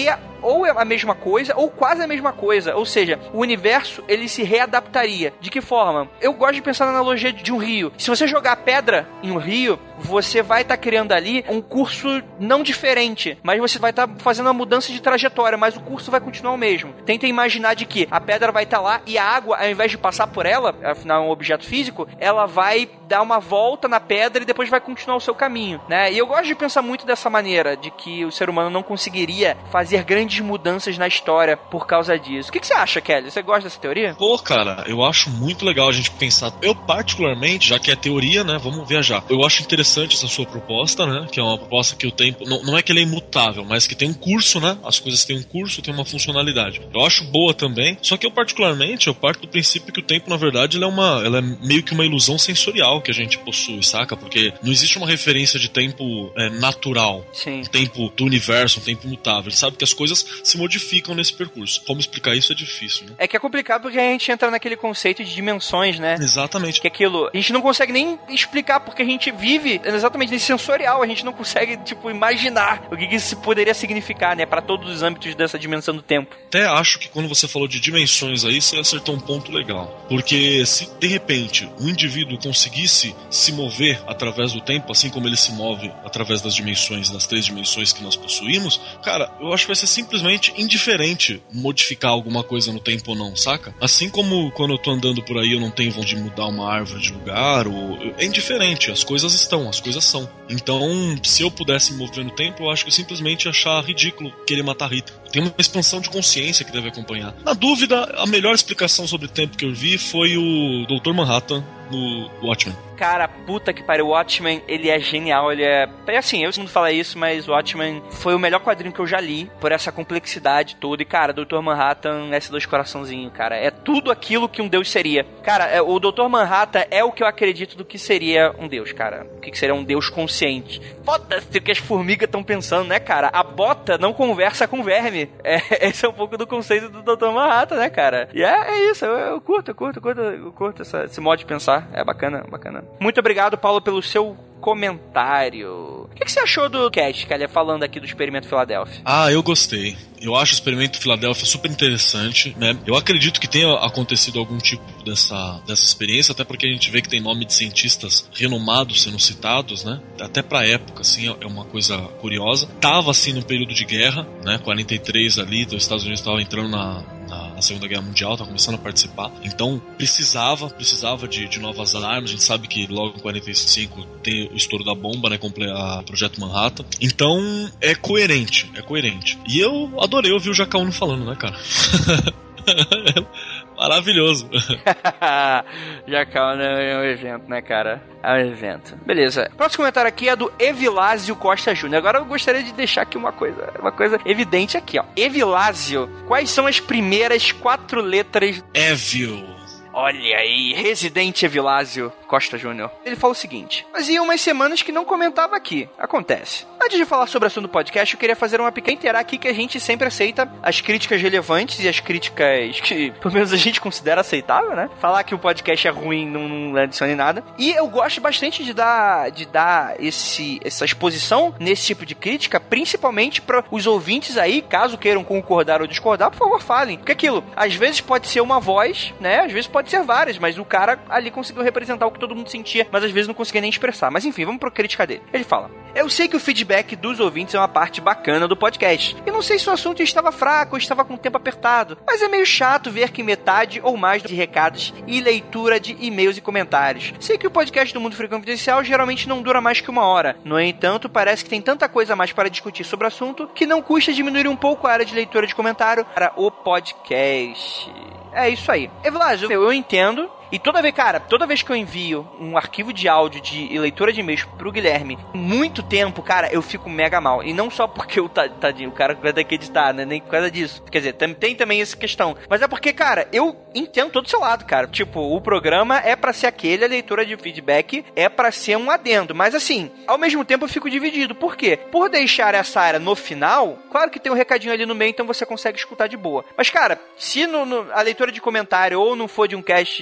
ou é a mesma coisa, ou quase a mesma coisa. Ou seja, o universo, ele se readaptaria. De que forma? Eu gosto de pensar na analogia de um rio. Se você jogar pedra em um rio, você vai estar tá criando ali um curso não diferente, mas você vai estar tá fazendo uma mudança de trajetória, mas o curso vai continuar o mesmo. Tenta imaginar de que a pedra vai estar tá lá e a água, ao invés de passar por ela, afinal é um objeto físico, ela vai dar uma volta na pedra e depois vai continuar o seu caminho, né? E eu gosto de pensar muito dessa maneira, de que o ser humano não conseguiria fazer grandes mudanças na história por causa disso. O que, que você acha, Kelly? Você gosta dessa teoria? Pô, cara, eu acho muito legal a gente pensar. Eu, particularmente, já que é teoria, né, vamos viajar. Eu acho interessante essa sua proposta, né, que é uma proposta que o tempo, não, não é que ele é imutável, mas que tem um curso, né, as coisas têm um curso, tem uma funcionalidade. Eu acho boa também, só que eu, particularmente, eu parto do princípio que o tempo, na verdade, ela é, uma, ela é meio que uma ilusão sensorial que a gente possui, saca? Porque não existe uma referência de tempo é, natural. Sim. Um tempo do universo, um tempo imutável. A gente sabe que as coisas se modificam nesse percurso. Como explicar isso é difícil, né? É que é complicado porque a gente entra naquele conceito de dimensões, né? Exatamente. Que aquilo, a gente não consegue nem explicar porque a gente vive exatamente nesse sensorial, a gente não consegue, tipo, imaginar o que isso poderia significar, né? Pra todos os âmbitos dessa dimensão do tempo. Até acho que quando você falou de dimensões aí, você acertou um ponto legal. Porque se, de repente, um indivíduo conseguisse se mover através do tempo, assim como ele se move através das dimensões, das três dimensões que nós possuímos, cara, eu acho que vai ser simplesmente indiferente modificar alguma coisa no tempo ou não, saca? Assim como quando eu tô andando por aí eu não tenho vontade de mudar uma árvore de lugar, ou... é indiferente, as coisas estão, as coisas são. Então, se eu pudesse me mover no tempo, eu acho que eu simplesmente ia achar ridículo querer matar Rita. Tem uma expansão de consciência que deve acompanhar. Na dúvida, a melhor explicação sobre o tempo que eu vi foi o doutor Manhattan no Watchmen. Cara, puta que pariu, o Watchmen, ele é genial, ele é... É assim, eu todo mundo fala isso, mas o Watchmen foi o melhor quadrinho que eu já li, por essa complexidade toda. E, cara, doutor Manhattan, S dois coraçãozinho, cara, é tudo aquilo que um deus seria. Cara, é, o doutor Manhattan é o que eu acredito do que seria um deus, cara. O que, que seria um deus consciente. Foda-se o que as formigas estão pensando, né, cara? A bota não conversa com verme. É, esse é um pouco do conceito do doutor Manhattan, né, cara? E é, é isso, eu, eu curto, eu curto, eu curto, eu curto essa, esse modo de pensar. É bacana, bacana. Muito obrigado, Paulo, pelo seu comentário. O que, que você achou do cast, Kelly, falando aqui do Experimento Filadélfia? Ah, eu gostei. Eu acho o Experimento Filadélfia super interessante, né? Eu acredito que tenha acontecido algum tipo dessa, dessa experiência, até porque a gente vê que tem nome de cientistas renomados sendo citados, né? Até pra época, assim, é uma coisa curiosa. Tava, assim, no período de guerra, né? quarenta e três ali, os Estados Unidos estavam entrando na... na Segunda Guerra Mundial, tá começando a participar. Então, precisava, precisava de, de novas armas. A gente sabe que logo em quarenta e cinco tem o estouro da bomba, né, o Projeto Manhattan. Então, é coerente, é coerente. E eu adorei ouvir o Jacaúno falando, né, cara? Maravilhoso. Jacaúno é um evento, né, cara? É um evento. Beleza. Próximo comentário aqui é do Evilásio Costa Júnior. Agora eu gostaria de deixar aqui uma coisa, uma coisa evidente aqui, ó. Evilásio, quais são as primeiras quatro letras? Evil. Olha aí, Residente Evilásio Costa Júnior. Ele fala o seguinte: fazia umas semanas que não comentava aqui. Acontece. Antes de falar sobre o assunto do podcast, eu queria fazer uma pequena inteira aqui que a gente sempre aceita as críticas relevantes e as críticas que, pelo menos, a gente considera aceitável, né? Falar que o podcast é ruim não, não adiciona nada. E eu gosto bastante de dar, de dar esse, essa exposição nesse tipo de crítica, principalmente para os ouvintes aí, caso queiram concordar ou discordar, por favor, falem. Porque aquilo, às vezes pode ser uma voz, né? Às vezes pode ser várias, mas o cara ali conseguiu representar o que todo mundo sentia, mas às vezes não conseguia nem expressar. Mas enfim, vamos pra crítica dele. Ele fala: eu sei que o feedback dos ouvintes é uma parte bacana do podcast. E não sei se o assunto estava fraco ou estava com o tempo apertado, mas é meio chato ver que metade ou mais de recados e leitura de e-mails e comentários. Sei que o podcast do Mundo Freak Confidencial geralmente não dura mais que uma hora. No entanto, parece que tem tanta coisa a mais para discutir sobre o assunto que não custa diminuir um pouco a área de leitura de comentário para o podcast. É isso aí. Evilásio, eu entendo. E toda vez, cara, toda vez que eu envio um arquivo de áudio de leitura de e-mails pro Guilherme, muito tempo, cara, eu fico mega mal. E não só porque o tadinho, o cara vai ter que editar, né? Nem por causa disso. Quer dizer, tem, tem também essa questão. Mas é porque, cara, eu entendo todo o seu lado, cara. Tipo, o programa é pra ser aquele, a leitura de feedback é pra ser um adendo. Mas assim, ao mesmo tempo eu fico dividido. Por quê? Por deixar essa área no final, claro que tem um recadinho ali no meio, então você consegue escutar de boa. Mas, cara, se no, no, a leitura de comentário ou não for de um cast de que você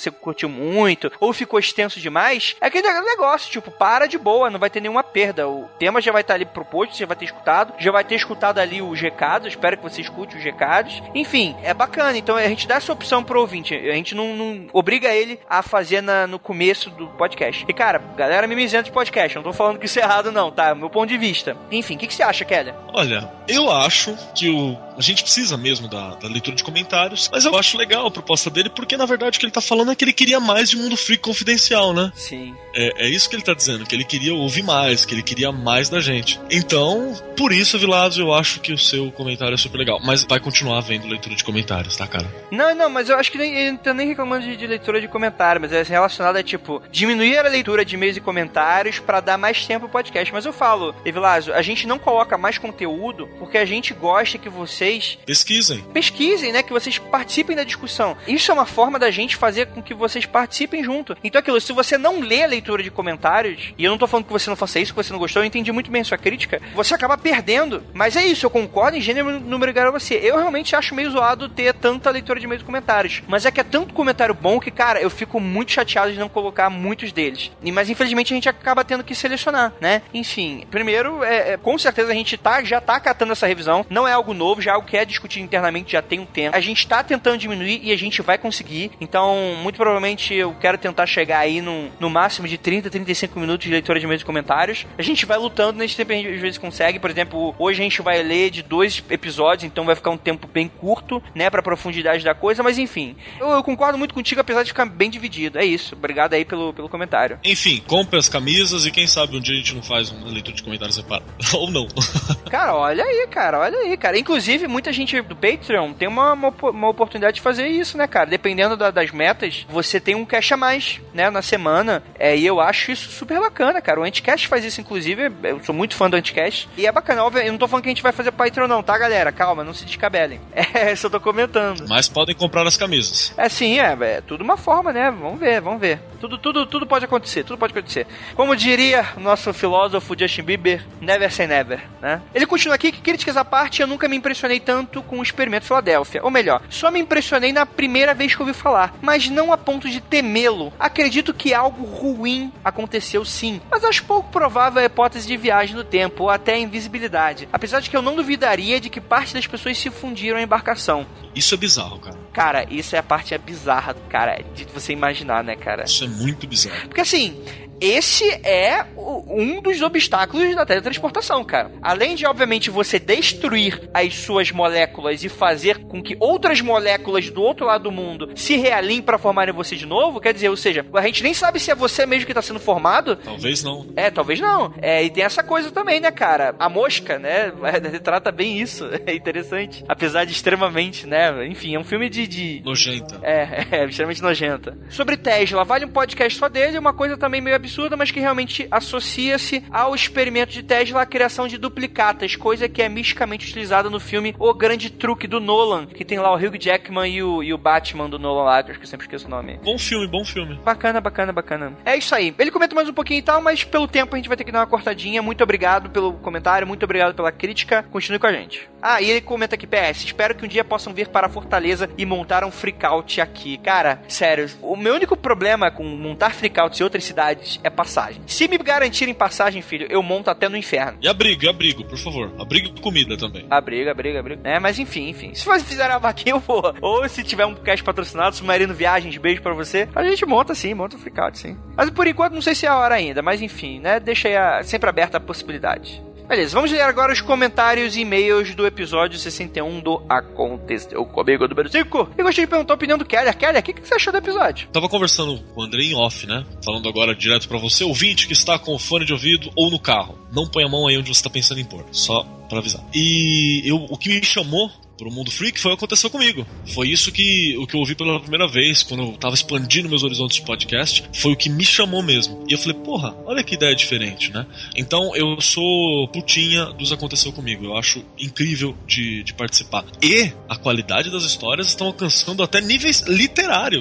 você curtiu muito, ou ficou extenso demais, é aquele negócio, tipo, para de boa, não vai ter nenhuma perda. O tema já vai estar ali proposto, você vai ter escutado, já vai ter escutado ali os recados, espero que você escute os recados. Enfim, é bacana, então a gente dá essa opção pro ouvinte, a gente não, não obriga ele a fazer na, no começo do podcast. E cara, galera mimizenta de podcast, não tô falando que isso é errado não, tá? Meu ponto de vista. Enfim, o que, que você acha, Kelly? Olha, eu acho que o, a gente precisa mesmo da, da leitura de comentários, mas eu acho legal a proposta dele, porque na verdade o que ele tá falando é que ele queria mais de Mundo Freak Confidencial, né? Sim. É, é isso que ele tá dizendo, que ele queria ouvir mais, que ele queria mais da gente. Então, por isso, Vilados, eu acho que o seu comentário é super legal. Mas vai continuar havendo leitura de comentários, tá, cara? Não, não, mas eu acho que nem, ele não tá nem reclamando de, de leitura de comentário, mas é relacionado a, tipo, diminuir a leitura de e-mails e comentários pra dar mais tempo ao podcast. Mas eu falo, Evilásio, a gente não coloca mais conteúdo porque a gente gosta que vocês... Pesquisem. Pesquisem, né? Que vocês participem da discussão. Isso é uma forma da gente fazer com que vocês participem junto. Então aquilo, se você não lê a leitura de comentários, e eu não tô falando que você não faça isso, que você não gostou, eu entendi muito bem a sua crítica, você acaba perdendo. Mas é isso, eu concordo em gênero, número e grau a você. Eu realmente acho meio zoado ter tanta leitura de e-mails e comentários. Mas é que é tanto comentário bom que, cara, eu fico muito chateado de não colocar muitos deles. E, mas infelizmente a gente acaba tendo que selecionar, né? Enfim, primeiro, é, é, com certeza a gente tá, já tá catando essa revisão. Não é algo novo, já é algo que é discutido internamente, já tem um tempo. A gente tá tentando diminuir e a gente vai conseguir. Então, muito provavelmente eu quero tentar chegar aí no, no máximo de trinta, trinta e cinco minutos de leitura de e-mails e comentários. A gente vai lutando nesse tempo, a gente às vezes consegue. Por exemplo, hoje a gente vai ler de dois episódios, então vai ficar um tempo bem curto, né, pra profundidade da coisa, mas enfim. Eu, eu concordo muito contigo, apesar de ficar bem dividido. É isso. Obrigado aí pelo, pelo comentário. Enfim, compre as camisas e quem sabe um dia a gente não faz uma leitura de comentários separada. Ou não. Cara, olha aí, cara, olha aí, cara. Inclusive, muita gente do Patreon tem uma, uma, uma oportunidade de fazer isso, né, cara? Dependendo da, das metas, você tem um cash a mais, né, na semana. É, e eu acho isso super bacana, cara. O Anticast faz isso, inclusive. Eu sou muito fã do Anticast. E é bacana, óbvio. Eu não tô falando que a gente vai fazer Patreon, não, tá, galera? Calma, não se descabelem. É, só tô comentando. Mas podem comprar as camisas. É, sim, é, é tudo uma forma, né? Vamos ver, vamos ver. Tudo, tudo, tudo pode acontecer, tudo pode acontecer. Como diria o nosso filósofo Justin Bieber, never say never, né? Ele continua aqui que, críticas à parte, eu nunca me impressionei tanto com o Experimento Filadélfia. Ou melhor, só me impressionei na primeira vez que ouvi falar, mas não a ponto de temê-lo. Acredito que algo ruim aconteceu sim, mas acho pouco provável a hipótese de viagem no tempo, ou até a invisibilidade. Apesar de que eu não duvidaria de que parte das pessoas se fundiram à embarcação. Isso é bizarro, cara. Cara, isso é a parte bizarra, cara, de você imaginar, né, cara? Isso é muito bizarro. Porque assim, esse é um dos obstáculos da teletransportação, cara. Além de, obviamente, você destruir as suas moléculas e fazer com que outras moléculas do outro lado do mundo se realinhem pra formarem você de novo, quer dizer, ou seja, a gente nem sabe se é você mesmo que tá sendo formado. Talvez não. É, talvez não. É, e tem essa coisa também, né, cara? A mosca, né, retrata bem isso. É interessante. Apesar de extremamente, né, enfim, é um filme de... de... Nojenta. É, é, extremamente nojenta. Sobre Tesla, vale um podcast só dele, uma coisa também meio absurda, mas que realmente associa-se ao experimento de Tesla, a criação de duplicatas, coisa que é misticamente utilizada no filme O Grande Truque do Nolan, que tem lá o Hugh Jackman e o, e o Batman do Nolan lá, que eu sempre esqueço o nome. Bom filme, bom filme. Bacana, bacana, bacana. É isso aí. Ele comenta mais um pouquinho e tal, mas pelo tempo a gente vai ter que dar uma cortadinha. Muito obrigado pelo comentário, muito obrigado pela crítica. Continue com a gente. Ah, e ele comenta aqui, P S, espero que um dia possam vir para Fortaleza e montar um freakout aqui. Cara, sério, o meu único problema com montar freakouts em outras cidades é passagem. Se me garantirem passagem, filho, eu monto até no inferno. E abrigo, e abrigo, por favor. Abrigo e comida também. Abrigo, abrigo, abrigo. É, mas enfim, enfim. Se vocês fizerem a vaquinha, eu vou. Ou se tiver um cast patrocinado, Submarino Viagens, beijo pra você, a gente monta sim, monta o freakout sim. Mas por enquanto não sei se é a hora ainda, mas enfim, né, deixa aí a, sempre aberta a possibilidade. Beleza, vamos ler agora os comentários e e-mails do episódio sessenta e um do Aconteceu Comigo, número cinco. Eu gostaria de perguntar a opinião do Keller. Keller, o que, que você achou do episódio? Tava conversando com o André em off, né? Falando agora direto pra você, ouvinte que está com fone de ouvido ou no carro. Não põe a mão aí onde você tá pensando em pôr, só pra avisar. E eu, o que me chamou pro Mundo Freak foi o que aconteceu comigo. Foi isso que, o que eu ouvi pela primeira vez, quando eu tava expandindo meus horizontes de podcast, foi o que me chamou mesmo. E eu falei, porra, olha que ideia diferente, né? Então eu sou putinha dos Aconteceu Comigo. Eu acho incrível de, de participar. E a qualidade das histórias estão alcançando até níveis literários.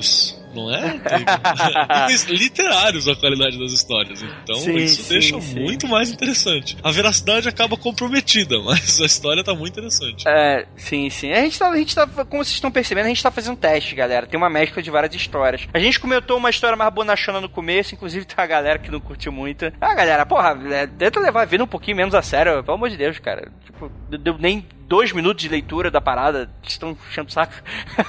não é? Níveis literários a qualidade das histórias. Então sim, isso sim, deixa sim. muito mais interessante. A veracidade acaba comprometida, mas a história tá muito interessante. É, sim, sim. A gente tá, a gente tá, como vocês estão percebendo, a gente tá fazendo um teste, galera. Tem uma mescla de várias histórias. A gente comentou uma história mais bonachona no começo, inclusive tem uma galera que não curtiu muito. Ah, galera, porra, tenta levar a vida um pouquinho menos a sério, pelo amor de Deus, cara. Tipo, deu nem dois minutos de leitura da parada, estão enchendo o saco.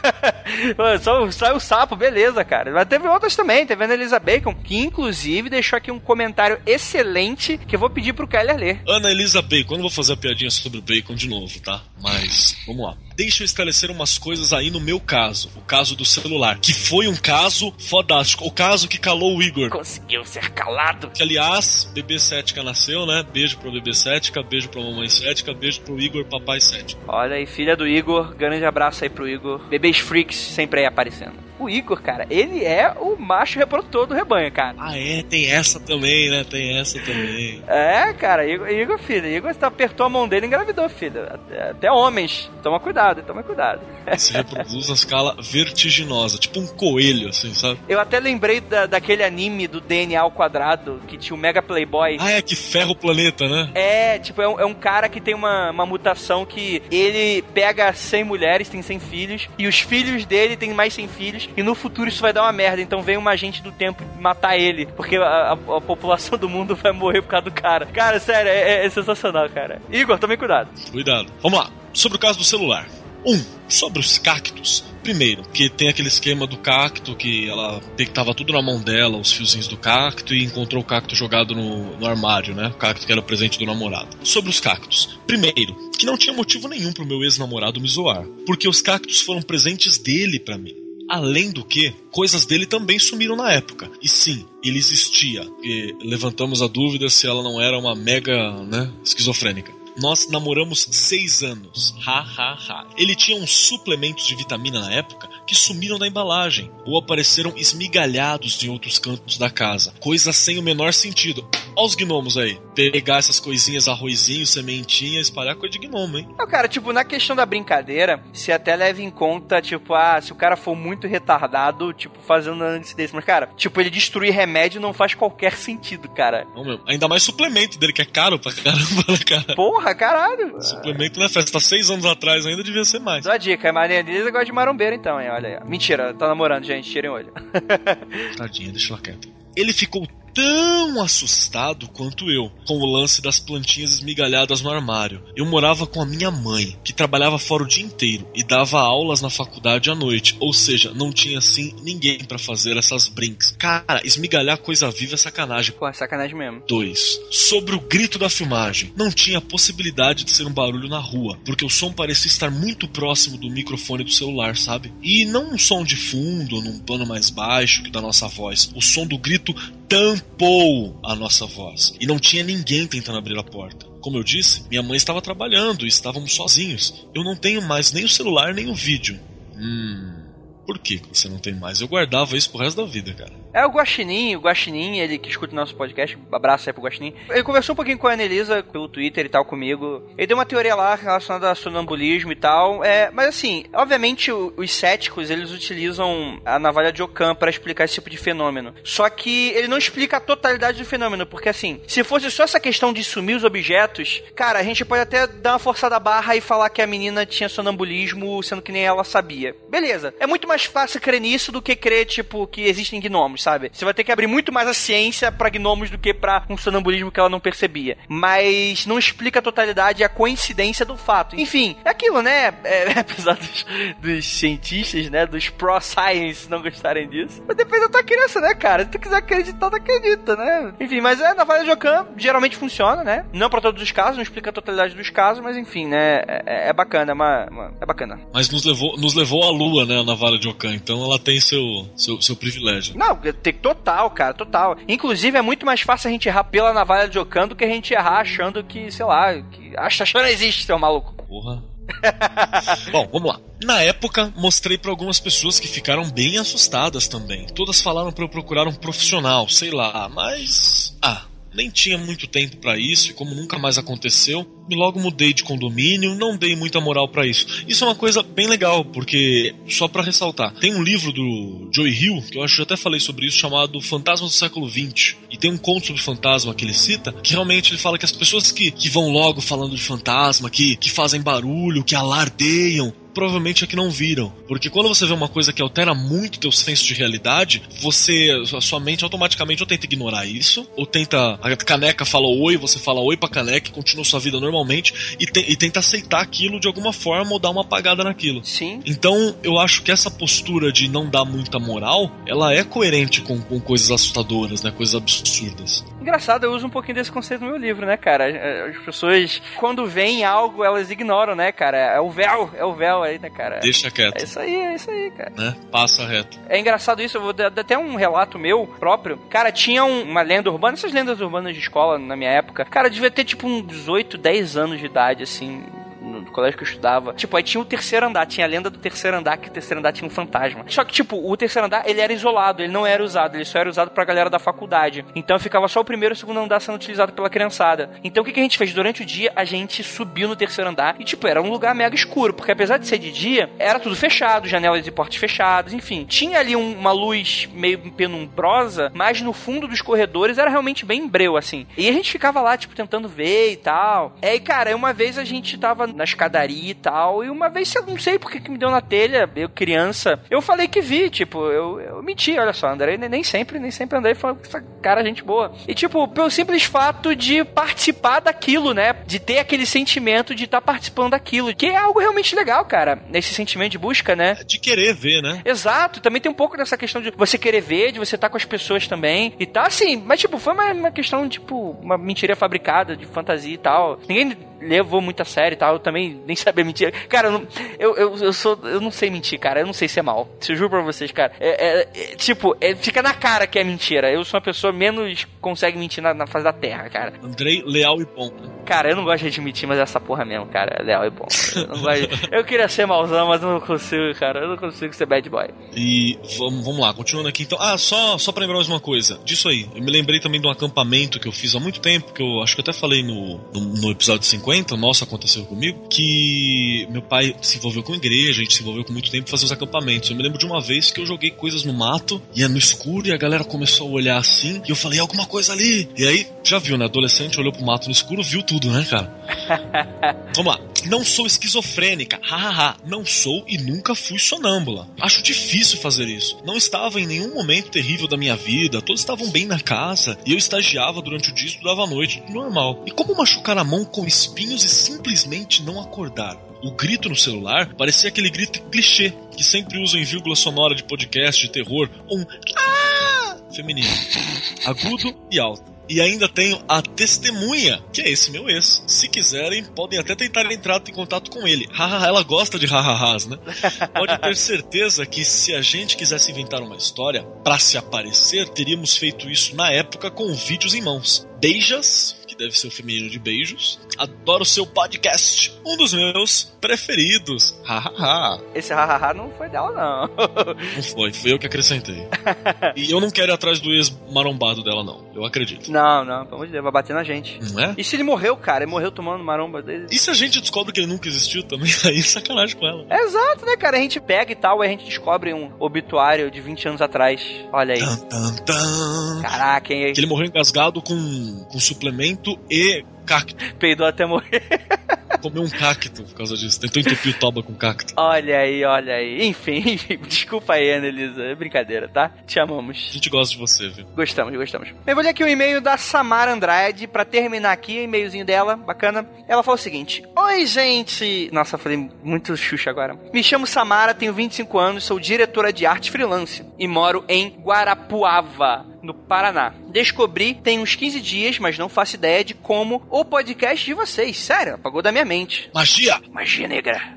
Só sai o sapo, beleza, cara. Mas teve outras também, teve a Annalisa Bacon, que inclusive deixou aqui um comentário excelente que eu vou pedir pro Keller ler. Annalisa Bacon, eu não vou fazer a piadinha sobre o Bacon de novo, tá? Mas, vamos lá. Deixa eu esclarecer umas coisas aí no meu caso, o caso do celular, que foi um caso fodástico, o caso que calou o Igor. Conseguiu ser calado. Que, aliás, bebê Cética nasceu, né? Beijo pro bebê Cética, beijo pra mamãe Cética, beijo pro Igor, papai Cética. Olha aí, filha do Igor, grande abraço aí pro Igor. Bebês freaks sempre aí aparecendo. O Igor, cara, ele é o macho reprodutor do rebanho, cara. Ah, é? Tem essa também, né? Tem essa também. É, cara, Igor, Igor filho, Igor apertou a mão dele e engravidou, filho. Até, até homens. Toma cuidado, toma cuidado. Se reproduz na escala vertiginosa, tipo um coelho, assim, sabe? Eu até lembrei da, daquele anime do D N A ao quadrado, que tinha o Mega Playboy. Ah, é, que ferra o planeta, né? É, tipo, é um, é um cara que tem uma, uma mutação que ele pega cem mulheres, tem cem filhos, e os filhos dele tem mais cem filhos, e no futuro isso vai dar uma merda, então vem um agente do tempo matar ele, porque a, a, a população do mundo vai morrer por causa do cara. Cara, sério, é, é sensacional, cara. Igor, tome cuidado. Cuidado. Vamos lá, sobre o caso do celular. Um, sobre os cactos. Primeiro, que tem aquele esquema do cacto, que ela tava tudo na mão dela, os fiozinhos do cacto, e encontrou o cacto jogado no, no armário, né? O cacto que era o presente do namorado. Sobre os cactos. Primeiro, que não tinha motivo nenhum pro meu ex-namorado me zoar, porque os cactos foram presentes dele pra mim. Além do que, coisas dele também sumiram na época. E sim, ele existia. E levantamos a dúvida se ela não era uma mega, né, esquizofrênica. Nós namoramos seis anos. Ha, ha, ha. Ele tinha uns suplementos de vitamina na época que sumiram da embalagem ou apareceram esmigalhados em outros cantos da casa. Coisa sem o menor sentido. Olha os gnomos aí. Pegar essas coisinhas, arrozinho, sementinha, espalhar coisa de gnomo, hein? Não, cara, tipo, na questão da brincadeira, se até leva em conta, tipo, ah, se o cara for muito retardado, tipo, fazendo antes desse. Mas, cara, tipo, ele destruir remédio não faz qualquer sentido, cara. Não, meu. Ainda mais suplemento dele, que é caro pra caramba, né, cara? Porra, caralho. Suplemento na festa, tá seis anos atrás ainda, devia ser mais. Dá a dica, a Maria Elisa gosta de marombeiro, então, hein? Olha aí. Mentira, tá namorando, gente, tirem o olho. Tadinha, deixa ela quieta. Ele ficou tão assustado quanto eu com o lance das plantinhas esmigalhadas no armário. Eu morava com a minha mãe, que trabalhava fora o dia inteiro e dava aulas na faculdade à noite, ou seja, não tinha assim ninguém pra fazer essas brinks. Cara, esmigalhar coisa viva é sacanagem. Pô, é sacanagem mesmo. Dois. Sobre o grito da filmagem. Não tinha possibilidade de ser um barulho na rua, porque o som parecia estar muito próximo do microfone do celular, sabe? E não um som de fundo, num plano mais baixo que o da nossa voz. O som do grito tampou a nossa voz. E não tinha ninguém tentando abrir a porta. Como eu disse, minha mãe estava trabalhando e estávamos sozinhos. Eu não tenho mais nem o celular nem o vídeo. Hum... Por que você não tem mais? Eu guardava isso pro resto da vida, cara. É o Guaxinim, o Guaxinim, ele que escuta o nosso podcast, abraço aí pro Guaxinim. Ele conversou um pouquinho com a Annelisa pelo Twitter e tal, comigo. Ele deu uma teoria lá relacionada a sonambulismo e tal. É, mas assim, obviamente os céticos, eles utilizam a navalha de Ockham pra explicar esse tipo de fenômeno. Só que ele não explica a totalidade do fenômeno, porque assim, se fosse só essa questão de sumir os objetos, cara, a gente pode até dar uma forçada barra e falar que a menina tinha sonambulismo, sendo que nem ela sabia. Beleza, é muito mais fácil crer nisso do que crer, tipo, que existem gnomos, sabe? Você vai ter que abrir muito mais a ciência pra gnomos do que pra um sonambulismo que ela não percebia. Mas não explica a totalidade e a coincidência do fato. Enfim, é aquilo, né? É, apesar dos, dos cientistas, né? Dos pro-science não gostarem disso. Mas depende da tua criança, né, cara? Se tu quiser acreditar, tu acredita, né? Enfim, mas é, na navalha de Ockham geralmente funciona, né? Não pra todos os casos, não explica a totalidade dos casos, mas enfim, né? É, é bacana, é, uma, uma, é bacana. Mas nos levou, nos levou à lua, né? A navalha de Ockham, então ela tem seu, seu, seu privilégio. Não, tem total, cara, total. Inclusive é muito mais fácil a gente errar pela navalha de Ockham do que a gente errar achando que, sei lá, que acha que não existe, seu maluco. Porra. Bom, vamos lá. Na época, mostrei pra algumas pessoas que ficaram bem assustadas também. Todas falaram pra eu procurar um profissional, sei lá, mas... Ah... nem tinha muito tempo pra isso, e como nunca mais aconteceu, e logo mudei de condomínio, não dei muita moral pra isso. Isso é uma coisa bem legal, porque, só pra ressaltar, tem um livro do Joe Hill, que eu acho que eu até falei sobre isso, chamado Fantasmas do Século vinte, e tem um conto sobre fantasma que ele cita, que realmente ele fala que as pessoas que, que vão logo falando de fantasma, que, que fazem barulho, que alardeiam, provavelmente é que não viram. Porque quando você vê uma coisa que altera muito teu senso de realidade, você, a sua mente automaticamente ou tenta ignorar isso, ou tenta, a caneca fala oi, você fala oi pra caneca e continua sua vida normalmente, e, te, e tenta aceitar aquilo de alguma forma ou dar uma apagada naquilo. Sim. Então, eu acho que essa postura de não dar muita moral, ela é coerente com, com coisas assustadoras, né, coisas absurdas. Engraçado, eu uso um pouquinho desse conceito no meu livro, né, cara? As pessoas, quando veem algo, elas ignoram, né, cara? É o véu, é o véu aí, né, cara? Deixa quieto. É isso aí, é isso aí, cara. Né? Passa reto. É engraçado isso, eu vou dar até um relato meu próprio. Cara, tinha um, uma lenda urbana, essas lendas urbanas de escola na minha época. Cara, devia ter tipo uns oito, dez anos de idade, assim, no colégio que eu estudava. Tipo, aí tinha o terceiro andar, tinha a lenda do terceiro andar, que o terceiro andar tinha um fantasma. Só que, tipo, o terceiro andar, ele era isolado, ele não era usado, ele só era usado pra galera da faculdade. Então ficava só o primeiro e o segundo andar sendo utilizado pela criançada. Então o que, que a gente fez? Durante o dia, a gente subiu no terceiro andar e, tipo, era um lugar mega escuro, porque apesar de ser de dia, era tudo fechado, janelas e portas fechadas, enfim. Tinha ali um, uma luz meio penumbrosa, mas no fundo dos corredores era realmente bem breu, assim. E a gente ficava lá, tipo, tentando ver e tal. E aí, cara, uma vez a gente tava na escadaria e tal, e uma vez, eu não sei porque que me deu na telha, eu criança, eu falei que vi, tipo, eu, eu menti, olha só, Andrei, nem sempre, nem sempre andei, foi essa cara, gente boa. E, tipo, pelo simples fato de participar daquilo, né, de ter aquele sentimento de estar tá participando daquilo, que é algo realmente legal, cara, esse sentimento de busca, né? De querer ver, né? Exato, também tem um pouco dessa questão de você querer ver, de você estar tá com as pessoas também, e tá assim, mas, tipo, foi uma, uma questão, tipo, uma mentira fabricada, de fantasia e tal, ninguém levou muito a sério e tal, eu também nem sabia mentir. Cara, eu, não, eu, eu, eu sou. Eu não sei mentir, cara. Eu não sei ser mal. Se eu juro pra vocês, cara. É, é, é, tipo, é, fica na cara que é mentira. Eu sou uma pessoa menos consegue mentir na, na face da terra, cara. Andrei, leal e bom. Cara, eu não gosto de admitir, mas é essa porra mesmo, cara. Leal e bom. Eu, não gosto de... eu queria ser mauzão, mas eu não consigo, cara. Eu não consigo ser bad boy. E vamos, vamos lá, continuando aqui então. Ah, só, só pra lembrar mais uma coisa. Disso aí. Eu me lembrei também de um acampamento que eu fiz há muito tempo, que eu acho que eu até falei no, no, no episódio cinquenta, nossa, aconteceu comigo, que meu pai se envolveu com igreja, a gente se envolveu com muito tempo fazer os acampamentos. Eu me lembro de uma vez que eu joguei coisas no mato, ia no escuro e a galera começou a olhar assim, e eu falei, alguma coisa ali. E aí, já viu, né? Adolescente olhou pro mato no escuro, viu tudo, né, cara? Vamos lá. Não sou esquizofrênica, hahaha. Não sou e nunca fui sonâmbula. Acho difícil fazer isso. Não estava em nenhum momento terrível da minha vida, todos estavam bem na casa, e eu estagiava durante o dia e estudava à noite, tudo normal. E como machucar a mão com espinhos e simplesmente não acordar? O grito no celular parecia aquele grito clichê que sempre usam em vírgula sonora de podcast de terror, um ah feminino, agudo e alto. E ainda tenho a testemunha, que é esse meu ex. Se quiserem, podem até tentar entrar em contato com ele. Hahaha, ela gosta de hahahás, né? Pode ter certeza que se a gente quisesse inventar uma história pra se aparecer, teríamos feito isso na época com vídeos em mãos. Beijas, que deve ser o feminino de beijos. Adoro seu podcast, um dos meus preferidos. Hahaha. Esse hahaha não foi dela, não. Não foi, fui eu que acrescentei. E eu não quero ir atrás do ex marombado dela, não. Eu acredito. Não, não, pelo amor de Deus, vai bater na gente. Não é? E se ele morreu, cara? Ele morreu tomando maromba dele? E se a gente descobre que ele nunca existiu também? Aí sacanagem com ela. Exato, né, cara? A gente pega e tal, e a gente descobre um obituário de vinte anos atrás. Olha aí. Tan, tan, tan. Caraca, hein? Que ele morreu engasgado com, com suplemento e cacto. Peidou até morrer. Comeu um cacto por causa disso. Tentou entupir o toba com cacto. Olha aí, olha aí. Enfim, desculpa aí, Annelisa. É brincadeira, tá? Te amamos. A gente gosta de você, viu? Gostamos, gostamos. Eu vou ler aqui o e-mail da Samara Andrade pra terminar aqui, o e-mailzinho dela, bacana. Ela falou o seguinte: oi, gente. Nossa, eu falei muito Xuxa agora. Me chamo Samara, tenho vinte e cinco anos, sou diretora de arte freelance e moro em Guarapuava, no Paraná. Descobri tem uns quinze dias, mas não faço ideia de como o podcast de vocês. Sério, apagou da minha mente. Magia! Magia negra.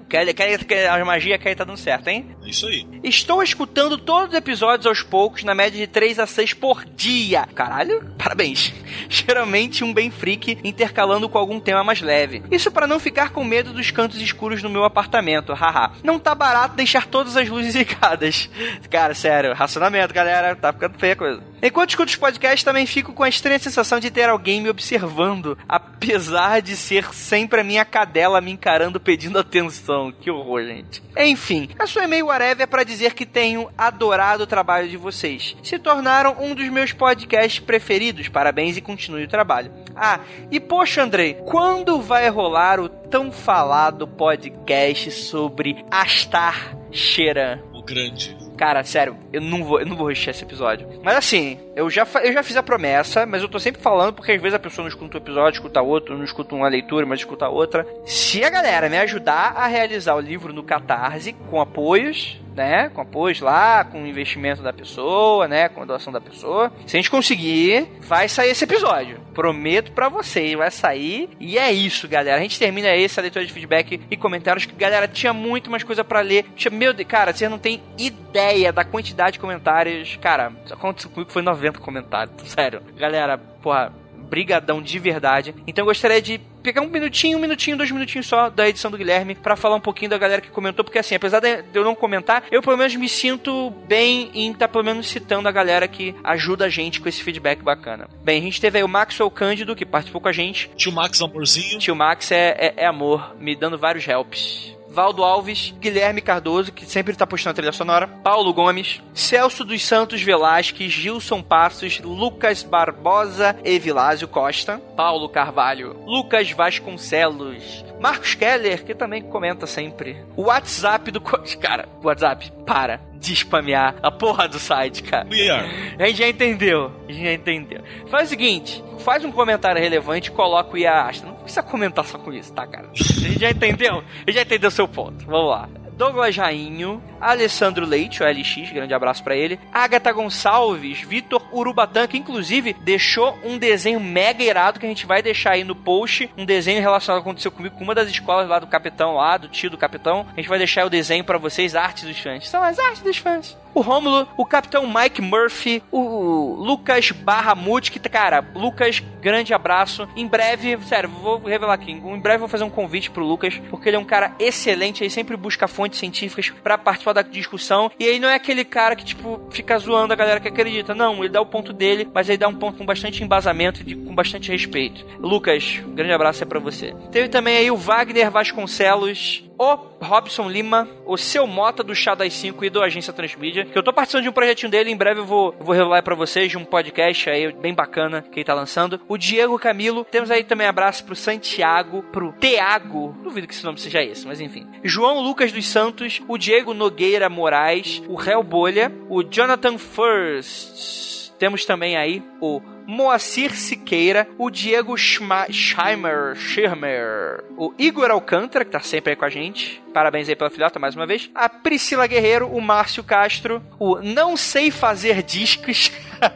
Kelly, Kelly, Kelly, a magia Kelly tá dando certo, hein? É isso aí. Estou escutando todos os episódios aos poucos, na média de três a seis por dia. Caralho, parabéns. Geralmente um bem freak, intercalando com algum tema mais leve. Isso para não ficar com medo dos cantos escuros no meu apartamento, haha. Não tá barato deixar todas as luzes ligadas. Cara, sério, racionamento, galera, tá ficando feia a coisa. Enquanto escuto os podcasts, também fico com a estranha sensação de ter alguém me observando, apesar de ser sempre a minha cadela me encarando pedindo atenção. Que horror, gente. Enfim, a sua e-mail whatever é pra dizer que tenho adorado o trabalho de vocês. Se tornaram um dos meus podcasts preferidos. Parabéns e continue o trabalho. Ah, e poxa, Andrei, quando vai rolar o tão falado podcast sobre Astar Sheeran? O grande. Cara, sério, eu não vou, eu não vou assistir esse episódio. Mas assim, eu já, eu já fiz a promessa, mas eu tô sempre falando porque às vezes a pessoa não escuta um episódio, escuta outro, não escuta uma leitura, mas escuta outra. Se a galera me ajudar a realizar o livro no Catarse, com apoios, né, com apoios lá, com o investimento da pessoa, né, com a doação da pessoa, se a gente conseguir, vai sair esse episódio. Prometo pra vocês, vai sair. E é isso, galera. A gente termina aí essa leitura de feedback e comentários que, galera, tinha muito mais coisa pra ler. Tinha, meu Deus, cara, vocês não tem ideia da quantidade de comentários. Cara, aconteceu comigo que foi noventa comentários. Sério. Galera, porra, brigadão de verdade. Então eu gostaria de pegar um minutinho, um minutinho, dois minutinhos só da edição do Guilherme pra falar um pouquinho da galera que comentou, porque assim, apesar de eu não comentar, eu pelo menos me sinto bem em estar tá, pelo menos citando a galera que ajuda a gente com esse feedback bacana. Bem, a gente teve aí o Maxwell Cândido, que participou com a gente. Tio Max amorzinho. Tio Max é, é, é amor, me dando vários helps. Valdo Alves, Guilherme Cardoso, que sempre tá postando a trilha sonora, Paulo Gomes, Celso dos Santos Velasquez, Gilson Passos, Lucas Barbosa e Vilásio Costa, Paulo Carvalho, Lucas Vasconcelos, Marcos Keller, que também comenta sempre. O WhatsApp do... Cara, o WhatsApp, para de spamear a porra do site, cara. We are. A gente já entendeu, a gente já entendeu. Faz o seguinte, faz um comentário relevante e coloca o I A Astra. Não precisa comentar só com isso, tá, cara? A gente já entendeu, a gente já entendeu o seu ponto. Vamos lá. Douglas Jainho, Alessandro Leite, o L X, grande abraço pra ele, Agatha Gonçalves, Vitor Urubatã, que inclusive deixou um desenho mega irado que a gente vai deixar aí no post, um desenho relacionado ao que aconteceu comigo com uma das escolas lá do Capitão, lá do tio do Capitão. A gente vai deixar o desenho pra vocês, artes dos fãs. São as artes dos fãs. O Rômulo, o Capitão Mike Murphy, o Lucas Barramute, que, cara, Lucas, grande abraço. Em breve, sério, vou revelar aqui, em breve vou fazer um convite pro Lucas, porque ele é um cara excelente, ele sempre busca fontes científicas pra participar da discussão, e ele não é aquele cara que, tipo, fica zoando a galera que acredita. Não, ele dá o ponto dele, mas ele dá um ponto com bastante embasamento e com bastante respeito. Lucas, um grande abraço é pra você. Teve também aí o Wagner Vasconcelos, o Robson Lima, o Seu Mota do Chá das cinco e do Agência Transmídia, que eu tô participando de um projetinho dele, em breve eu vou, eu vou revelar pra vocês de um podcast aí bem bacana que ele tá lançando. O Diego Camilo, temos aí também abraço pro Santiago, pro Teago, duvido que esse nome seja esse, mas enfim. João Lucas dos Santos, o Diego Nogueira Moraes, o Réu Bolha, o Jonathan First, temos também aí o Moacir Siqueira, o Diego Schma- Scheimer, Schirmer, o Igor Alcântara, que tá sempre aí com a gente, parabéns aí pela filhota mais uma vez, a Priscila Guerreiro, o Márcio Castro, o Não Sei Fazer Discos,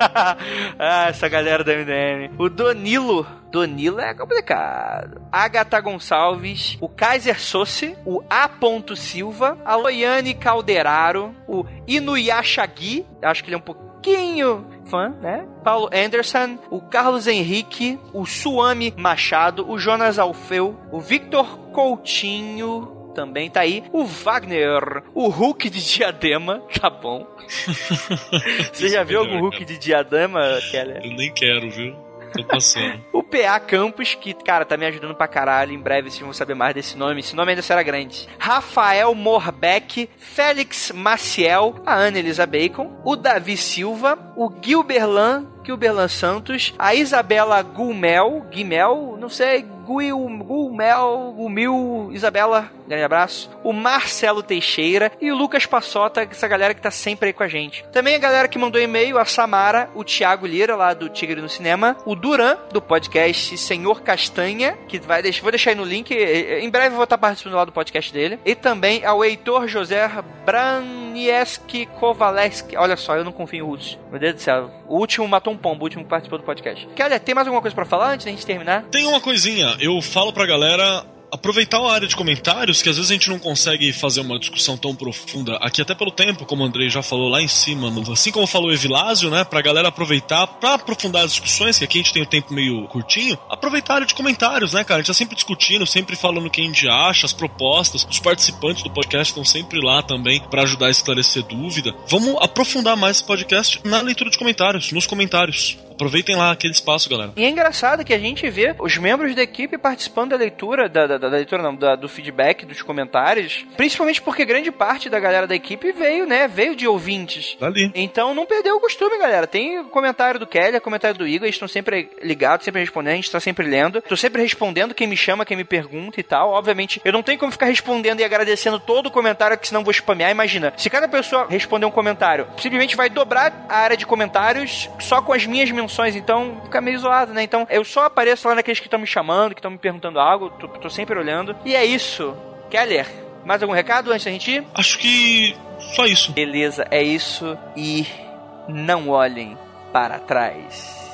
ah, essa galera da M D M, o Donilo, Donilo é complicado, Agatha Gonçalves, o Kaiser Sossi, o A. Silva, a Loiane Calderaro, o Inuyashagi, acho que ele é um pouquinho fã, né? Paulo Anderson, o Carlos Henrique, o Suami Machado, o Jonas Alfeu, o Victor Coutinho, também tá aí, o Wagner, o Hulk de Diadema, tá bom. Você já viu algum Hulk de Diadema, Keller? Eu nem quero, viu? Tô passando. O P A Campos, que, cara, tá me ajudando pra caralho. Em breve vocês vão saber mais desse nome. Esse nome ainda será grande. Rafael Morbeck, Félix Maciel, a Ana Elisa Bacon, o Davi Silva, o Gilberlan, Gilberlan Santos, a Isabela Gumel, Guimel, não sei, Guil, Gumel, Gumil, Isabela, grande abraço. O Marcelo Teixeira e o Lucas Passota, essa galera que tá sempre aí com a gente. Também a galera que mandou e-mail, a Samara, o Thiago Lira, lá do Tigre no Cinema, o Duran, do podcast Senhor Castanha, que vai deixar, vou deixar aí no link, em breve eu vou estar participando lá do podcast dele, e também ao Heitor José Branieski Kowaleski. Olha só, eu não confio em russo. Meu Deus do céu, o último matou um pombo, o último que participou do podcast. Kelly, tem mais alguma coisa pra falar antes da gente terminar? Tem uma coisinha, eu falo pra galera aproveitar a área de comentários, que às vezes a gente não consegue fazer uma discussão tão profunda aqui, até pelo tempo, como o Andrei já falou lá em cima, assim como falou o Evilásio, né, pra galera aproveitar pra aprofundar as discussões, que aqui a gente tem o tempo meio curtinho, aproveitar a área de comentários, né, cara, a gente tá sempre discutindo, sempre falando o que a gente acha, as propostas, os participantes do podcast estão sempre lá também pra ajudar a esclarecer dúvida. Vamos aprofundar mais esse podcast na leitura de comentários, nos comentários. Aproveitem lá aquele espaço, galera. E é engraçado que a gente vê os membros da equipe participando da leitura, da, da, da leitura não, da, do feedback, dos comentários, principalmente porque grande parte da galera da equipe veio, né, veio de ouvintes. Dali. Então não perdeu o costume, galera. Tem comentário do Kelly, comentário do Igor, eles estão sempre ligados, sempre respondendo, a gente tá sempre lendo. Tô sempre respondendo quem me chama, quem me pergunta e tal. Obviamente, eu não tenho como ficar respondendo e agradecendo todo o comentário, que senão vou spamear. Imagina, se cada pessoa responder um comentário, simplesmente vai dobrar a área de comentários só com as minhas menções. Então fica meio zoado, né? Então eu só apareço lá naqueles que estão me chamando, que estão me perguntando algo, tô, tô sempre olhando. E é isso. Keller, mais algum recado antes da gente ir? Acho que só isso. Beleza, é isso. E não olhem para trás.